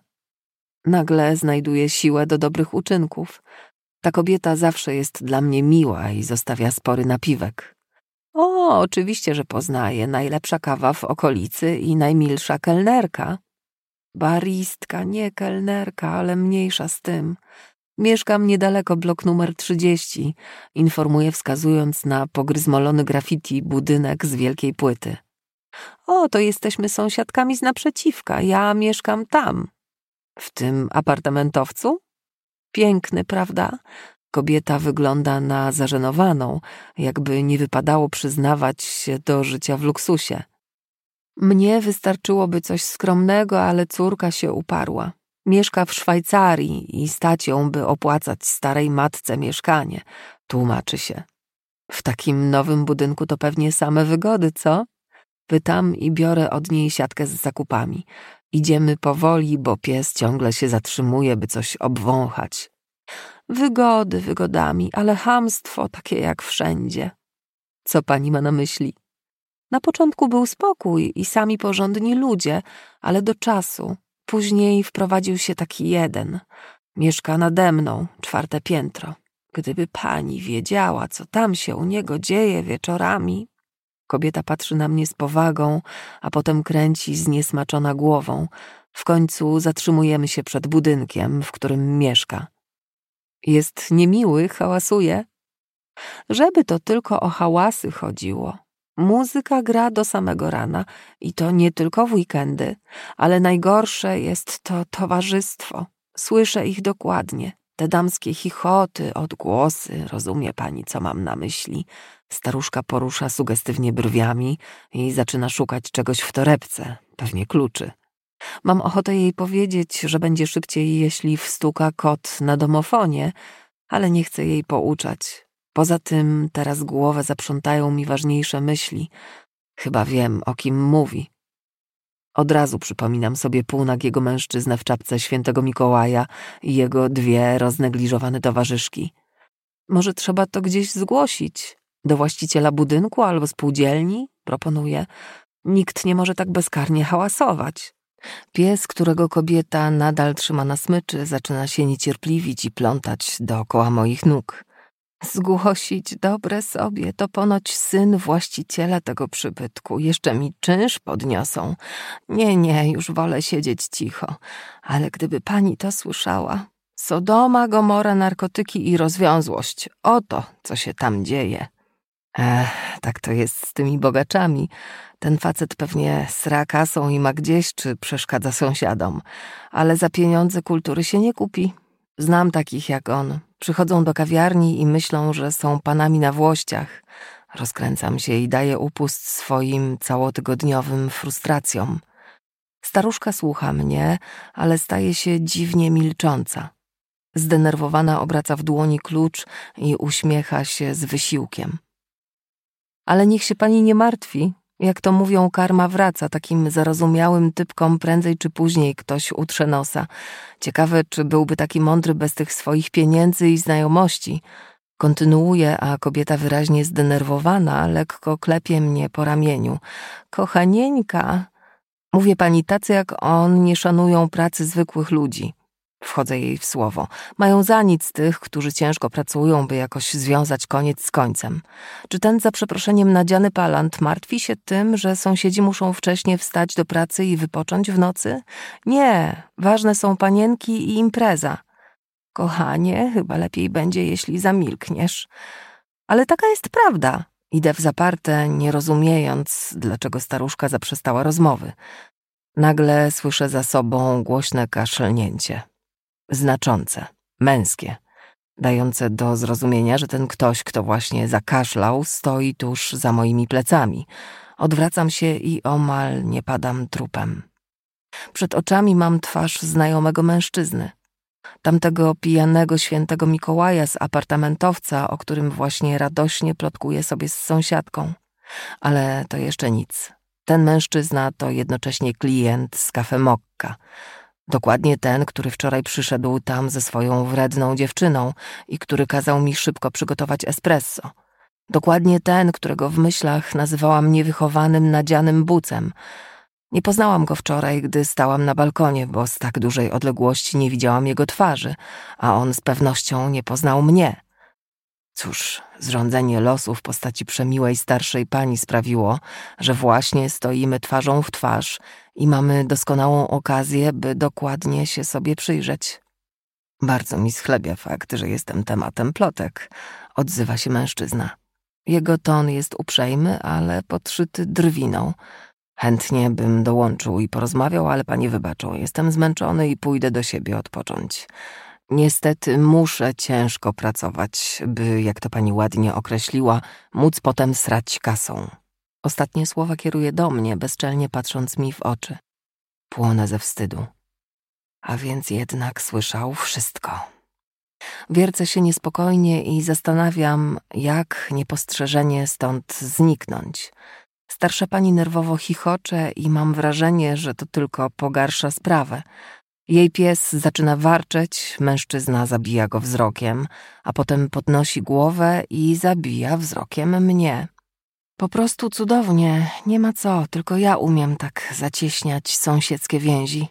Nagle znajduję siłę do dobrych uczynków. Ta kobieta zawsze jest dla mnie miła i zostawia spory napiwek. O, oczywiście, że poznaję. Najlepsza kawa w okolicy i najmilsza kelnerka. Baristka, nie kelnerka, ale mniejsza z tym. Mieszkam niedaleko, blok numer trzydzieści, informuje, wskazując na pogryzmolony graffiti budynek z wielkiej płyty. O, to jesteśmy sąsiadkami z naprzeciwka, ja mieszkam tam. W tym apartamentowcu? Piękny, prawda? Kobieta wygląda na zażenowaną, jakby nie wypadało przyznawać się do życia w luksusie. Mnie wystarczyłoby coś skromnego, ale córka się uparła. Mieszka w Szwajcarii i stać ją, by opłacać starej matce mieszkanie. Tłumaczy się. W takim nowym budynku to pewnie same wygody, co? Pytam i biorę od niej siatkę z zakupami. Idziemy powoli, bo pies ciągle się zatrzymuje, by coś obwąchać. Wygody wygodami, ale chamstwo takie jak wszędzie. Co pani ma na myśli? Na początku był spokój i sami porządni ludzie, ale do czasu. Później wprowadził się taki jeden. Mieszka nade mną, czwarte piętro. Gdyby pani wiedziała, co tam się u niego dzieje wieczorami. Kobieta patrzy na mnie z powagą, a potem kręci zniesmaczona głową. W końcu zatrzymujemy się przed budynkiem, w którym mieszka. Jest niemiły, hałasuje. Żeby to tylko o hałasy chodziło. Muzyka gra do samego rana i to nie tylko w weekendy, ale najgorsze jest to towarzystwo. Słyszę ich dokładnie. Te damskie chichoty, odgłosy, rozumie pani, co mam na myśli. Staruszka porusza sugestywnie brwiami i zaczyna szukać czegoś w torebce, pewnie kluczy. Mam ochotę jej powiedzieć, że będzie szybciej, jeśli wstuka kot na domofonie, ale nie chcę jej pouczać. Poza tym teraz głowę zaprzątają mi ważniejsze myśli. Chyba wiem, o kim mówi. Od razu przypominam sobie półnagiego mężczyznę w czapce świętego Mikołaja i jego dwie roznegliżowane towarzyszki. Może trzeba to gdzieś zgłosić? Do właściciela budynku albo spółdzielni? Proponuję. Nikt nie może tak bezkarnie hałasować. Pies, którego kobieta nadal trzyma na smyczy, zaczyna się niecierpliwić i plątać dookoła moich nóg. Zgłosić dobre sobie, to ponoć syn właściciela tego przybytku. Jeszcze mi czynsz podniosą. Nie, nie, już wolę siedzieć cicho. Ale gdyby pani to słyszała. Sodoma, Gomora, narkotyki i rozwiązłość. Oto, co się tam dzieje. Ech, tak to jest z tymi bogaczami. Ten facet pewnie sra kasą i ma gdzieś, czy przeszkadza sąsiadom. Ale za pieniądze kultury się nie kupi. Znam takich jak on. Przychodzą do kawiarni i myślą, że są panami na włościach. Rozkręcam się i daję upust swoim całotygodniowym frustracjom. Staruszka słucha mnie, ale staje się dziwnie milcząca. Zdenerwowana obraca w dłoni klucz i uśmiecha się z wysiłkiem. Ale niech się pani nie martwi. Jak to mówią, karma wraca. Takim zarozumiałym typkom prędzej czy później ktoś utrze nosa. Ciekawe, czy byłby taki mądry bez tych swoich pieniędzy i znajomości. Kontynuuje, a kobieta wyraźnie zdenerwowana lekko klepie mnie po ramieniu. Kochanieńka, mówię pani, tacy jak on nie szanują pracy zwykłych ludzi. Wchodzę jej w słowo. Mają za nic tych, którzy ciężko pracują, by jakoś związać koniec z końcem. Czy ten, za przeproszeniem, nadziany palant martwi się tym, że sąsiedzi muszą wcześnie wstać do pracy i wypocząć w nocy? Nie, ważne są panienki i impreza. Kochanie, chyba lepiej będzie, jeśli zamilkniesz. Ale taka jest prawda. Idę w zaparte, nie rozumiejąc, dlaczego staruszka zaprzestała rozmowy. Nagle słyszę za sobą głośne kaszlnięcie. Znaczące, męskie, dające do zrozumienia, że ten ktoś, kto właśnie zakaszlał, stoi tuż za moimi plecami. Odwracam się i omal nie padam trupem. Przed oczami mam twarz znajomego mężczyzny. Tamtego pijanego świętego Mikołaja z apartamentowca, o którym właśnie radośnie plotkuję sobie z sąsiadką. Ale to jeszcze nic. Ten mężczyzna to jednocześnie klient z Cafe Mokka. Dokładnie ten, który wczoraj przyszedł tam ze swoją wredną dziewczyną i który kazał mi szybko przygotować espresso. Dokładnie ten, którego w myślach nazywałam niewychowanym, nadzianym bucem. Nie poznałam go wczoraj, gdy stałam na balkonie, bo z tak dużej odległości nie widziałam jego twarzy, a on z pewnością nie poznał mnie. Cóż, zrządzenie losu w postaci przemiłej starszej pani sprawiło, że właśnie stoimy twarzą w twarz i mamy doskonałą okazję, by dokładnie się sobie przyjrzeć. Bardzo mi schlebia fakt, że jestem tematem plotek, odzywa się mężczyzna. Jego ton jest uprzejmy, ale podszyty drwiną. Chętnie bym dołączył i porozmawiał, ale pani wybaczą, jestem zmęczony i pójdę do siebie odpocząć. Niestety muszę ciężko pracować, by, jak to pani ładnie określiła, móc potem srać kasą. Ostatnie słowa kieruje do mnie, bezczelnie patrząc mi w oczy. Płonę ze wstydu. A więc jednak słyszał wszystko. Wiercę się niespokojnie i zastanawiam, jak niepostrzeżenie stąd zniknąć. Starsza pani nerwowo chichocze i mam wrażenie, że to tylko pogarsza sprawę. Jej pies zaczyna warczeć, mężczyzna zabija go wzrokiem, a potem podnosi głowę i zabija wzrokiem mnie. Po prostu cudownie, nie ma co, tylko ja umiem tak zacieśniać sąsiedzkie więzi.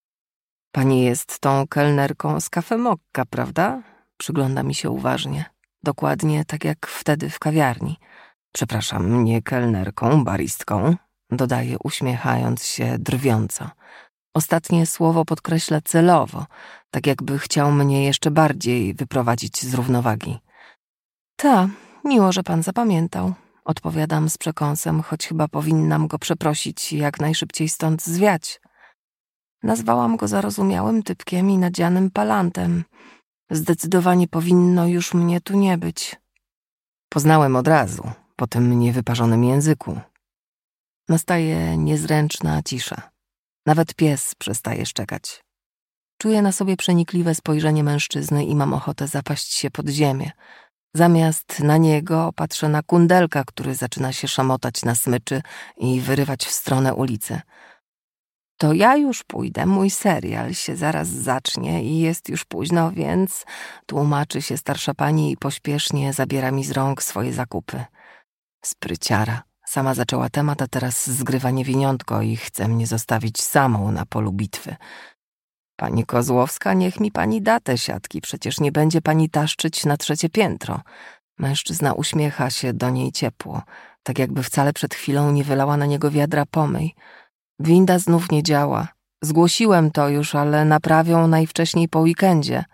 Pani jest tą kelnerką z Cafe Mokka, prawda? Przygląda mi się uważnie. Dokładnie tak jak wtedy w kawiarni. Przepraszam, nie kelnerką, baristką, dodaje uśmiechając się drwiąco. Ostatnie słowo podkreśla celowo, tak jakby chciał mnie jeszcze bardziej wyprowadzić z równowagi. Ta, miło, że pan zapamiętał. Odpowiadam z przekąsem, choć chyba powinnam go przeprosić i jak najszybciej stąd zwiać. Nazwałam go zarozumiałym typkiem i nadzianym palantem. Zdecydowanie powinno już mnie tu nie być. Poznałem od razu, po tym niewyparzonym języku. Nastaje niezręczna cisza. Nawet pies przestaje szczekać. Czuję na sobie przenikliwe spojrzenie mężczyzny i mam ochotę zapaść się pod ziemię. Zamiast na niego patrzę na kundelka, który zaczyna się szamotać na smyczy i wyrywać w stronę ulicy. To ja już pójdę, mój serial się zaraz zacznie i jest już późno, więc tłumaczy się starsza pani i pośpiesznie zabiera mi z rąk swoje zakupy. Spryciara. Sama zaczęła temat, a teraz zgrywa niewiniątko i chce mnie zostawić samą na polu bitwy. Pani Kozłowska, niech mi pani da te siatki, przecież nie będzie pani taszczyć na trzecie piętro. Mężczyzna uśmiecha się do niej ciepło, tak jakby wcale przed chwilą nie wylała na niego wiadra pomyj. Winda znów nie działa. Zgłosiłem to już, ale naprawią najwcześniej po weekendzie.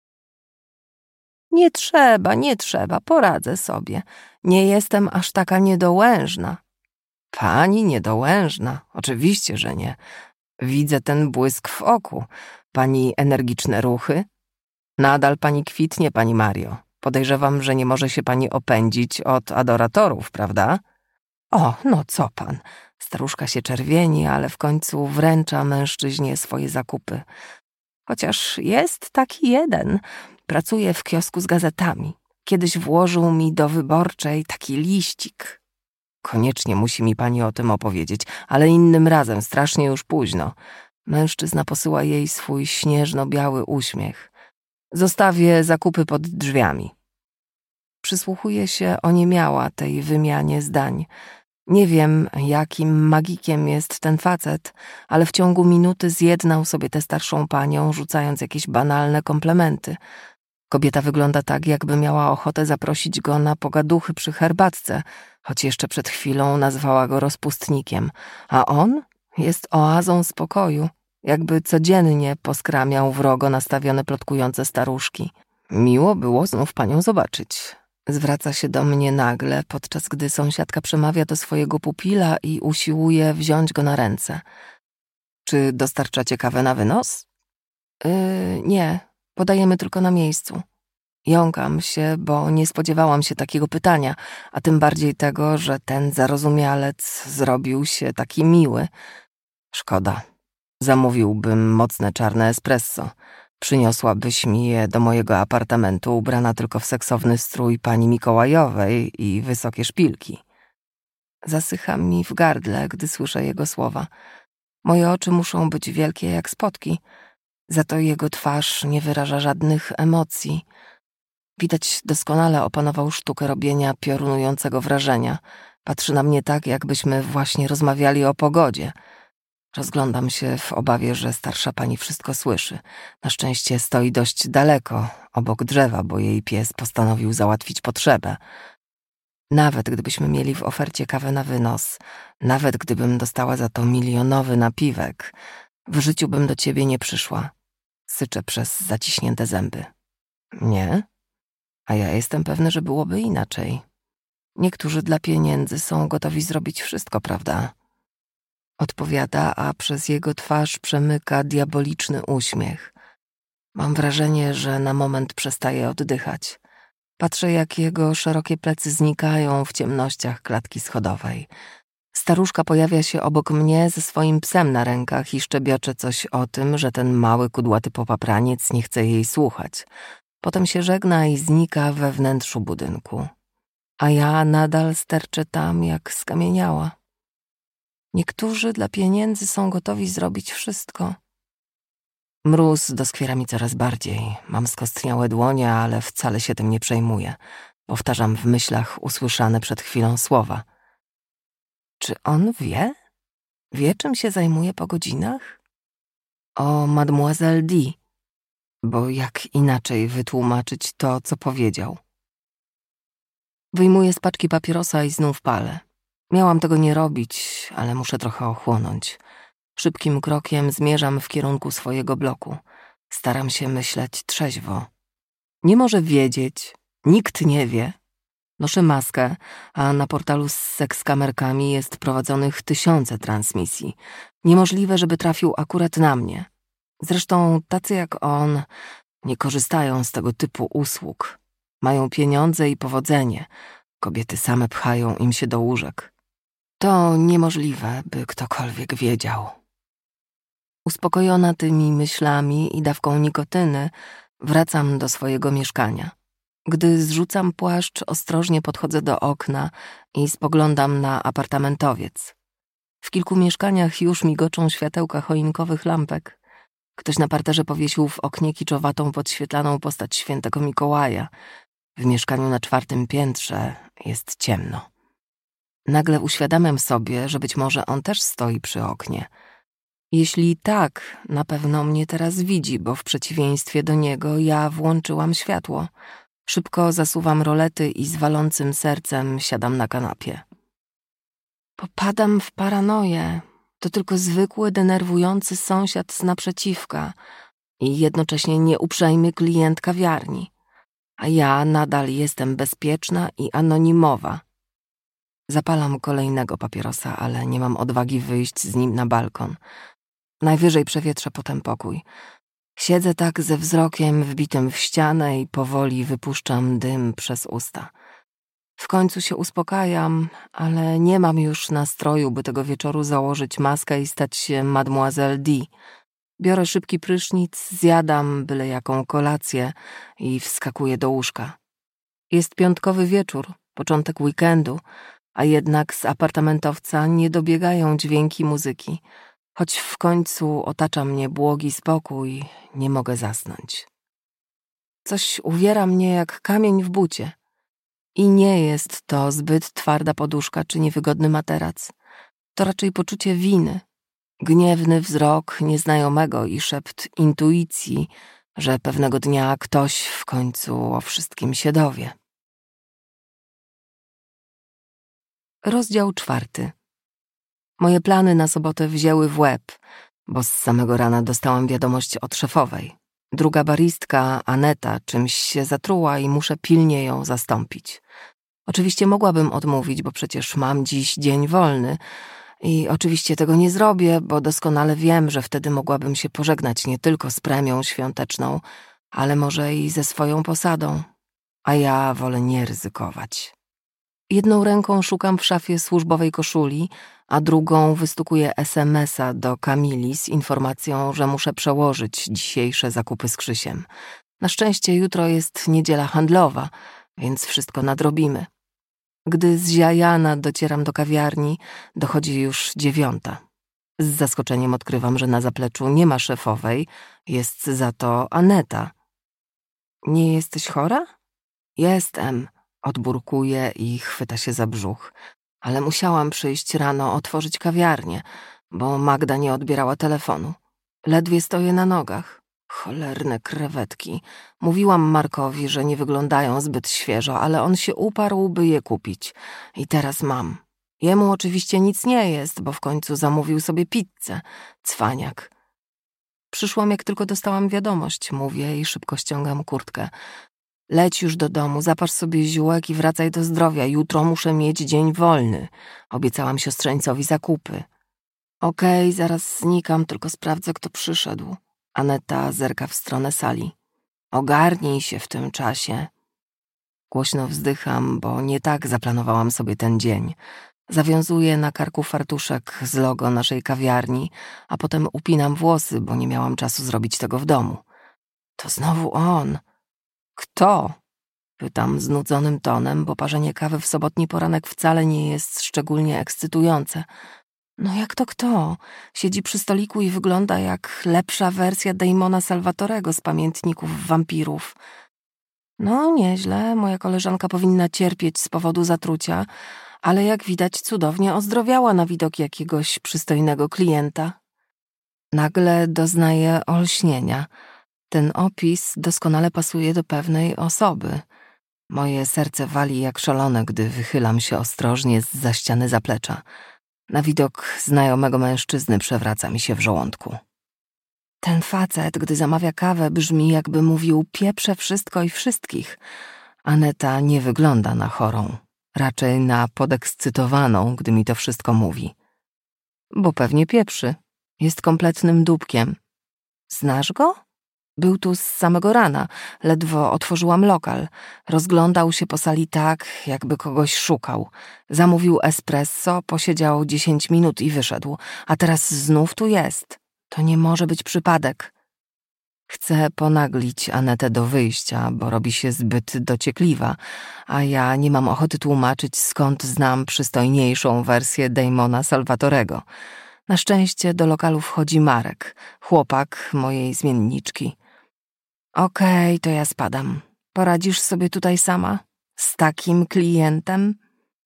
Nie trzeba, nie trzeba, poradzę sobie. Nie jestem aż taka niedołężna. Pani niedołężna? Oczywiście, że nie. Widzę ten błysk w oku. Pani energiczne ruchy? Nadal pani kwitnie, pani Mario. Podejrzewam, że nie może się pani opędzić od adoratorów, prawda? O, no co pan? Staruszka się czerwieni, ale w końcu wręcza mężczyźnie swoje zakupy. Chociaż jest taki jeden. Pracuje w kiosku z gazetami. Kiedyś włożył mi do Wyborczej taki liścik. Koniecznie musi mi pani o tym opowiedzieć, ale innym razem, strasznie już późno. Mężczyzna posyła jej swój śnieżno-biały uśmiech. Zostawię zakupy pod drzwiami. Przysłuchuje się oniemiała tej wymianie zdań. Nie wiem, jakim magikiem jest ten facet, ale w ciągu minuty zjednał sobie tę starszą panią, rzucając jakieś banalne komplementy. Kobieta wygląda tak, jakby miała ochotę zaprosić go na pogaduchy przy herbatce, choć jeszcze przed chwilą nazwała go rozpustnikiem, a on jest oazą spokoju, jakby codziennie poskramiał wrogo nastawione plotkujące staruszki. Miło było znów panią zobaczyć. Zwraca się do mnie nagle, podczas gdy sąsiadka przemawia do swojego pupila i usiłuje wziąć go na ręce. Czy dostarczacie kawę na wynos? Yy, nie, podajemy tylko na miejscu. Jąkam się, bo nie spodziewałam się takiego pytania, a tym bardziej tego, że ten zarozumialec zrobił się taki miły. Szkoda. Zamówiłbym mocne czarne espresso. Przyniosłabyś mi je do mojego apartamentu, ubrana tylko w seksowny strój pani Mikołajowej i wysokie szpilki. Zasycha mi w gardle, gdy słyszę jego słowa. Moje oczy muszą być wielkie jak spotki. Za to jego twarz nie wyraża żadnych emocji. Widać, doskonale opanował sztukę robienia piorunującego wrażenia. Patrzy na mnie tak, jakbyśmy właśnie rozmawiali o pogodzie. Rozglądam się w obawie, że starsza pani wszystko słyszy. Na szczęście stoi dość daleko, obok drzewa, bo jej pies postanowił załatwić potrzebę. Nawet gdybyśmy mieli w ofercie kawę na wynos, nawet gdybym dostała za to milionowy napiwek, w życiu bym do ciebie nie przyszła. Syczę przez zaciśnięte zęby. Nie? A ja jestem pewny, że byłoby inaczej. Niektórzy dla pieniędzy są gotowi zrobić wszystko, prawda? Odpowiada, a przez jego twarz przemyka diaboliczny uśmiech. Mam wrażenie, że na moment przestaje oddychać. Patrzę, jak jego szerokie plecy znikają w ciemnościach klatki schodowej. Staruszka pojawia się obok mnie ze swoim psem na rękach i szczebiocze coś o tym, że ten mały, kudłaty popapraniec nie chce jej słuchać. Potem się żegna i znika we wnętrzu budynku. A ja nadal sterczę tam, jak skamieniała. Niektórzy dla pieniędzy są gotowi zrobić wszystko. Mróz doskwiera mi coraz bardziej. Mam skostniałe dłonie, ale wcale się tym nie przejmuję. Powtarzam w myślach usłyszane przed chwilą słowa. Czy on wie? Wie, czym się zajmuje po godzinach? O Mademoiselle D. Bo jak inaczej wytłumaczyć to, co powiedział? Wyjmuję z paczki papierosa i znów palę. Miałam tego nie robić, ale muszę trochę ochłonąć. Szybkim krokiem zmierzam w kierunku swojego bloku. Staram się myśleć trzeźwo. Nie może wiedzieć, nikt nie wie. Noszę maskę, a na portalu z sekskamerkami jest prowadzonych tysiące transmisji. Niemożliwe, żeby trafił akurat na mnie. Zresztą tacy jak on nie korzystają z tego typu usług. Mają pieniądze i powodzenie. Kobiety same pchają im się do łóżek. To niemożliwe, by ktokolwiek wiedział. Uspokojona tymi myślami i dawką nikotyny, wracam do swojego mieszkania. Gdy zrzucam płaszcz, ostrożnie podchodzę do okna i spoglądam na apartamentowiec. W kilku mieszkaniach już migoczą światełka choinkowych lampek. Ktoś na parterze powiesił w oknie kiczowatą, podświetlaną postać świętego Mikołaja. W mieszkaniu na czwartym piętrze jest ciemno. Nagle uświadamiam sobie, że być może on też stoi przy oknie. Jeśli tak, na pewno mnie teraz widzi, bo w przeciwieństwie do niego ja włączyłam światło. Szybko zasuwam rolety i z walącym sercem siadam na kanapie. Popadam w paranoję. To tylko zwykły, denerwujący sąsiad z naprzeciwka i jednocześnie nieuprzejmy klient kawiarni. A ja nadal jestem bezpieczna i anonimowa. Zapalam kolejnego papierosa, ale nie mam odwagi wyjść z nim na balkon. Najwyżej przewietrzę potem pokój. Siedzę tak ze wzrokiem wbitym w ścianę i powoli wypuszczam dym przez usta. W końcu się uspokajam, ale nie mam już nastroju, by tego wieczoru założyć maskę i stać się Mademoiselle D. Biorę szybki prysznic, zjadam byle jaką kolację i wskakuję do łóżka. Jest piątkowy wieczór, początek weekendu, a jednak z apartamentowca nie dobiegają dźwięki muzyki. Choć w końcu otacza mnie błogi spokój, nie mogę zasnąć. Coś uwiera mnie jak kamień w bucie. I nie jest to zbyt twarda poduszka czy niewygodny materac. To raczej poczucie winy, gniewny wzrok nieznajomego i szept intuicji, że pewnego dnia ktoś w końcu o wszystkim się dowie. Rozdział czwarty. Moje plany na sobotę wzięły w łeb, bo z samego rana dostałam wiadomość od szefowej. Druga baristka, Aneta, czymś się zatruła i muszę pilnie ją zastąpić. Oczywiście mogłabym odmówić, bo przecież mam dziś dzień wolny i oczywiście tego nie zrobię, bo doskonale wiem, że wtedy mogłabym się pożegnać nie tylko z premią świąteczną, ale może i ze swoją posadą, a ja wolę nie ryzykować. Jedną ręką szukam w szafie służbowej koszuli, a drugą wystukuję es em es a do Kamili z informacją, że muszę przełożyć dzisiejsze zakupy z Krzysiem. Na szczęście jutro jest niedziela handlowa, więc wszystko nadrobimy. Gdy zziajana docieram do kawiarni, dochodzi już dziewiąta. Z zaskoczeniem odkrywam, że na zapleczu nie ma szefowej, jest za to Aneta. Nie jesteś chora? Jestem, odburkuje i chwyta się za brzuch. Ale musiałam przyjść rano otworzyć kawiarnię, bo Magda nie odbierała telefonu. Ledwie stoję na nogach. Cholerne krewetki. Mówiłam Markowi, że nie wyglądają zbyt świeżo, ale on się uparł, by je kupić. I teraz mam. Jemu oczywiście nic nie jest, bo w końcu zamówił sobie pizzę. Cwaniak. Przyszłam, jak tylko dostałam wiadomość, mówię i szybko ściągam kurtkę. Leć już do domu, zaparz sobie ziółek i wracaj do zdrowia. Jutro muszę mieć dzień wolny. Obiecałam siostrzeńcowi zakupy. Okej, okay, zaraz znikam, tylko sprawdzę, kto przyszedł. Aneta zerka w stronę sali. Ogarnij się w tym czasie. Głośno wzdycham, bo nie tak zaplanowałam sobie ten dzień. Zawiązuję na karku fartuszek z logo naszej kawiarni, a potem upinam włosy, bo nie miałam czasu zrobić tego w domu. To znowu on. Kto? Pytam znudzonym tonem, bo parzenie kawy w sobotni poranek wcale nie jest szczególnie ekscytujące. No jak to kto? Siedzi przy stoliku i wygląda jak lepsza wersja Damona Salvatorego z pamiętników wampirów. No nieźle, moja koleżanka powinna cierpieć z powodu zatrucia, ale jak widać cudownie ozdrowiała na widok jakiegoś przystojnego klienta. Nagle doznaję olśnienia. Ten opis doskonale pasuje do pewnej osoby. Moje serce wali jak szalone, gdy wychylam się ostrożnie zza ściany zaplecza. Na widok znajomego mężczyzny przewraca mi się w żołądku. Ten facet, gdy zamawia kawę, brzmi, jakby mówił pieprze wszystko i wszystkich. Aneta nie wygląda na chorą, raczej na podekscytowaną, gdy mi to wszystko mówi. Bo pewnie pieprzy. Jest kompletnym dupkiem. Znasz go? Był tu z samego rana. Ledwo otworzyłam lokal. Rozglądał się po sali tak, jakby kogoś szukał. Zamówił espresso, posiedział dziesięć minut i wyszedł. A teraz znów tu jest. To nie może być przypadek. Chcę ponaglić Anetę do wyjścia, bo robi się zbyt dociekliwa, a ja nie mam ochoty tłumaczyć, skąd znam przystojniejszą wersję Damona Salvatorego. Na szczęście do lokalu wchodzi Marek, chłopak mojej zmienniczki. Okej, okay, to ja spadam. Poradzisz sobie tutaj sama? Z takim klientem?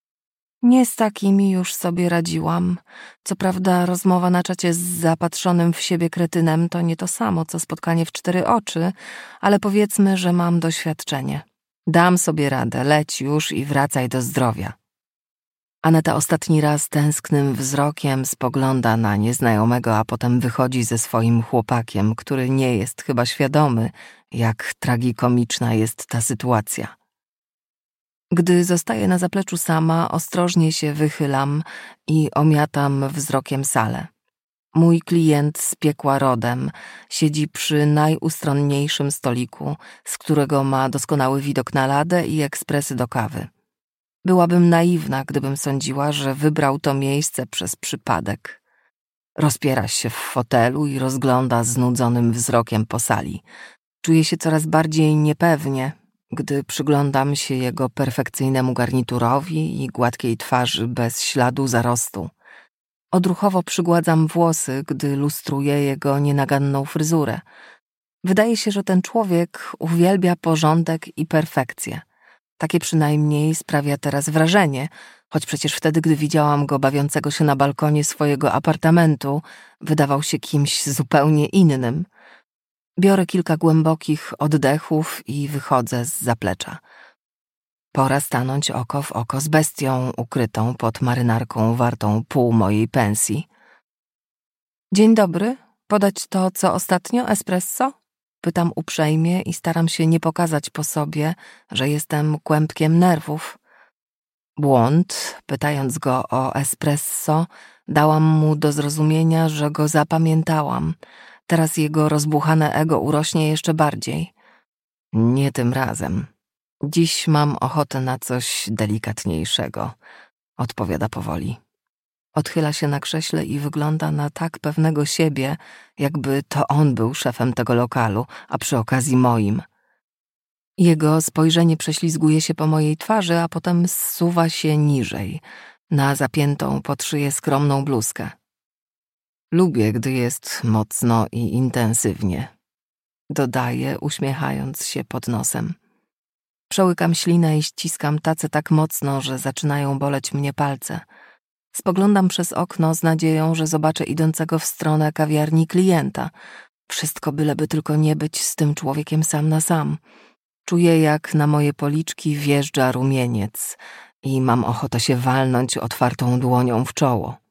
Nie z takimi już sobie radziłam. Co prawda rozmowa na czacie z zapatrzonym w siebie kretynem to nie to samo, co spotkanie w cztery oczy, ale powiedzmy, że mam doświadczenie. Dam sobie radę, leć już i wracaj do zdrowia. Aneta ostatni raz tęsknym wzrokiem spogląda na nieznajomego, a potem wychodzi ze swoim chłopakiem, który nie jest chyba świadomy, jak tragikomiczna jest ta sytuacja. Gdy zostaję na zapleczu sama, ostrożnie się wychylam i omiatam wzrokiem salę. Mój klient z piekła rodem siedzi przy najustronniejszym stoliku, z którego ma doskonały widok na ladę i ekspresy do kawy. Byłabym naiwna, gdybym sądziła, że wybrał to miejsce przez przypadek. Rozpiera się w fotelu i rozgląda znudzonym wzrokiem po sali. Czuję się coraz bardziej niepewnie, gdy przyglądam się jego perfekcyjnemu garniturowi i gładkiej twarzy bez śladu zarostu. Odruchowo przygładzam włosy, gdy lustruję jego nienaganną fryzurę. Wydaje się, że ten człowiek uwielbia porządek i perfekcję. Takie przynajmniej sprawia teraz wrażenie, choć przecież wtedy, gdy widziałam go bawiącego się na balkonie swojego apartamentu, wydawał się kimś zupełnie innym. Biorę kilka głębokich oddechów i wychodzę z zaplecza. Pora stanąć oko w oko z bestią ukrytą pod marynarką wartą pół mojej pensji. Dzień dobry, podać to, co ostatnio, espresso? Pytam uprzejmie i staram się nie pokazać po sobie, że jestem kłębkiem nerwów. Błąd, pytając go o espresso, dałam mu do zrozumienia, że go zapamiętałam. Teraz jego rozbuchane ego urośnie jeszcze bardziej. Nie tym razem. Dziś mam ochotę na coś delikatniejszego, odpowiada powoli. Odchyla się na krześle i wygląda na tak pewnego siebie, jakby to on był szefem tego lokalu, a przy okazji moim. Jego spojrzenie prześlizguje się po mojej twarzy, a potem zsuwa się niżej, na zapiętą pod szyję skromną bluzkę. Lubię, gdy jest mocno i intensywnie. Dodaję, uśmiechając się pod nosem. Przełykam ślinę i ściskam tacę tak mocno, że zaczynają boleć mnie palce. Spoglądam przez okno z nadzieją, że zobaczę idącego w stronę kawiarni klienta. Wszystko byleby tylko nie być z tym człowiekiem sam na sam. Czuję, jak na moje policzki wjeżdża rumieniec i mam ochotę się walnąć otwartą dłonią w czoło.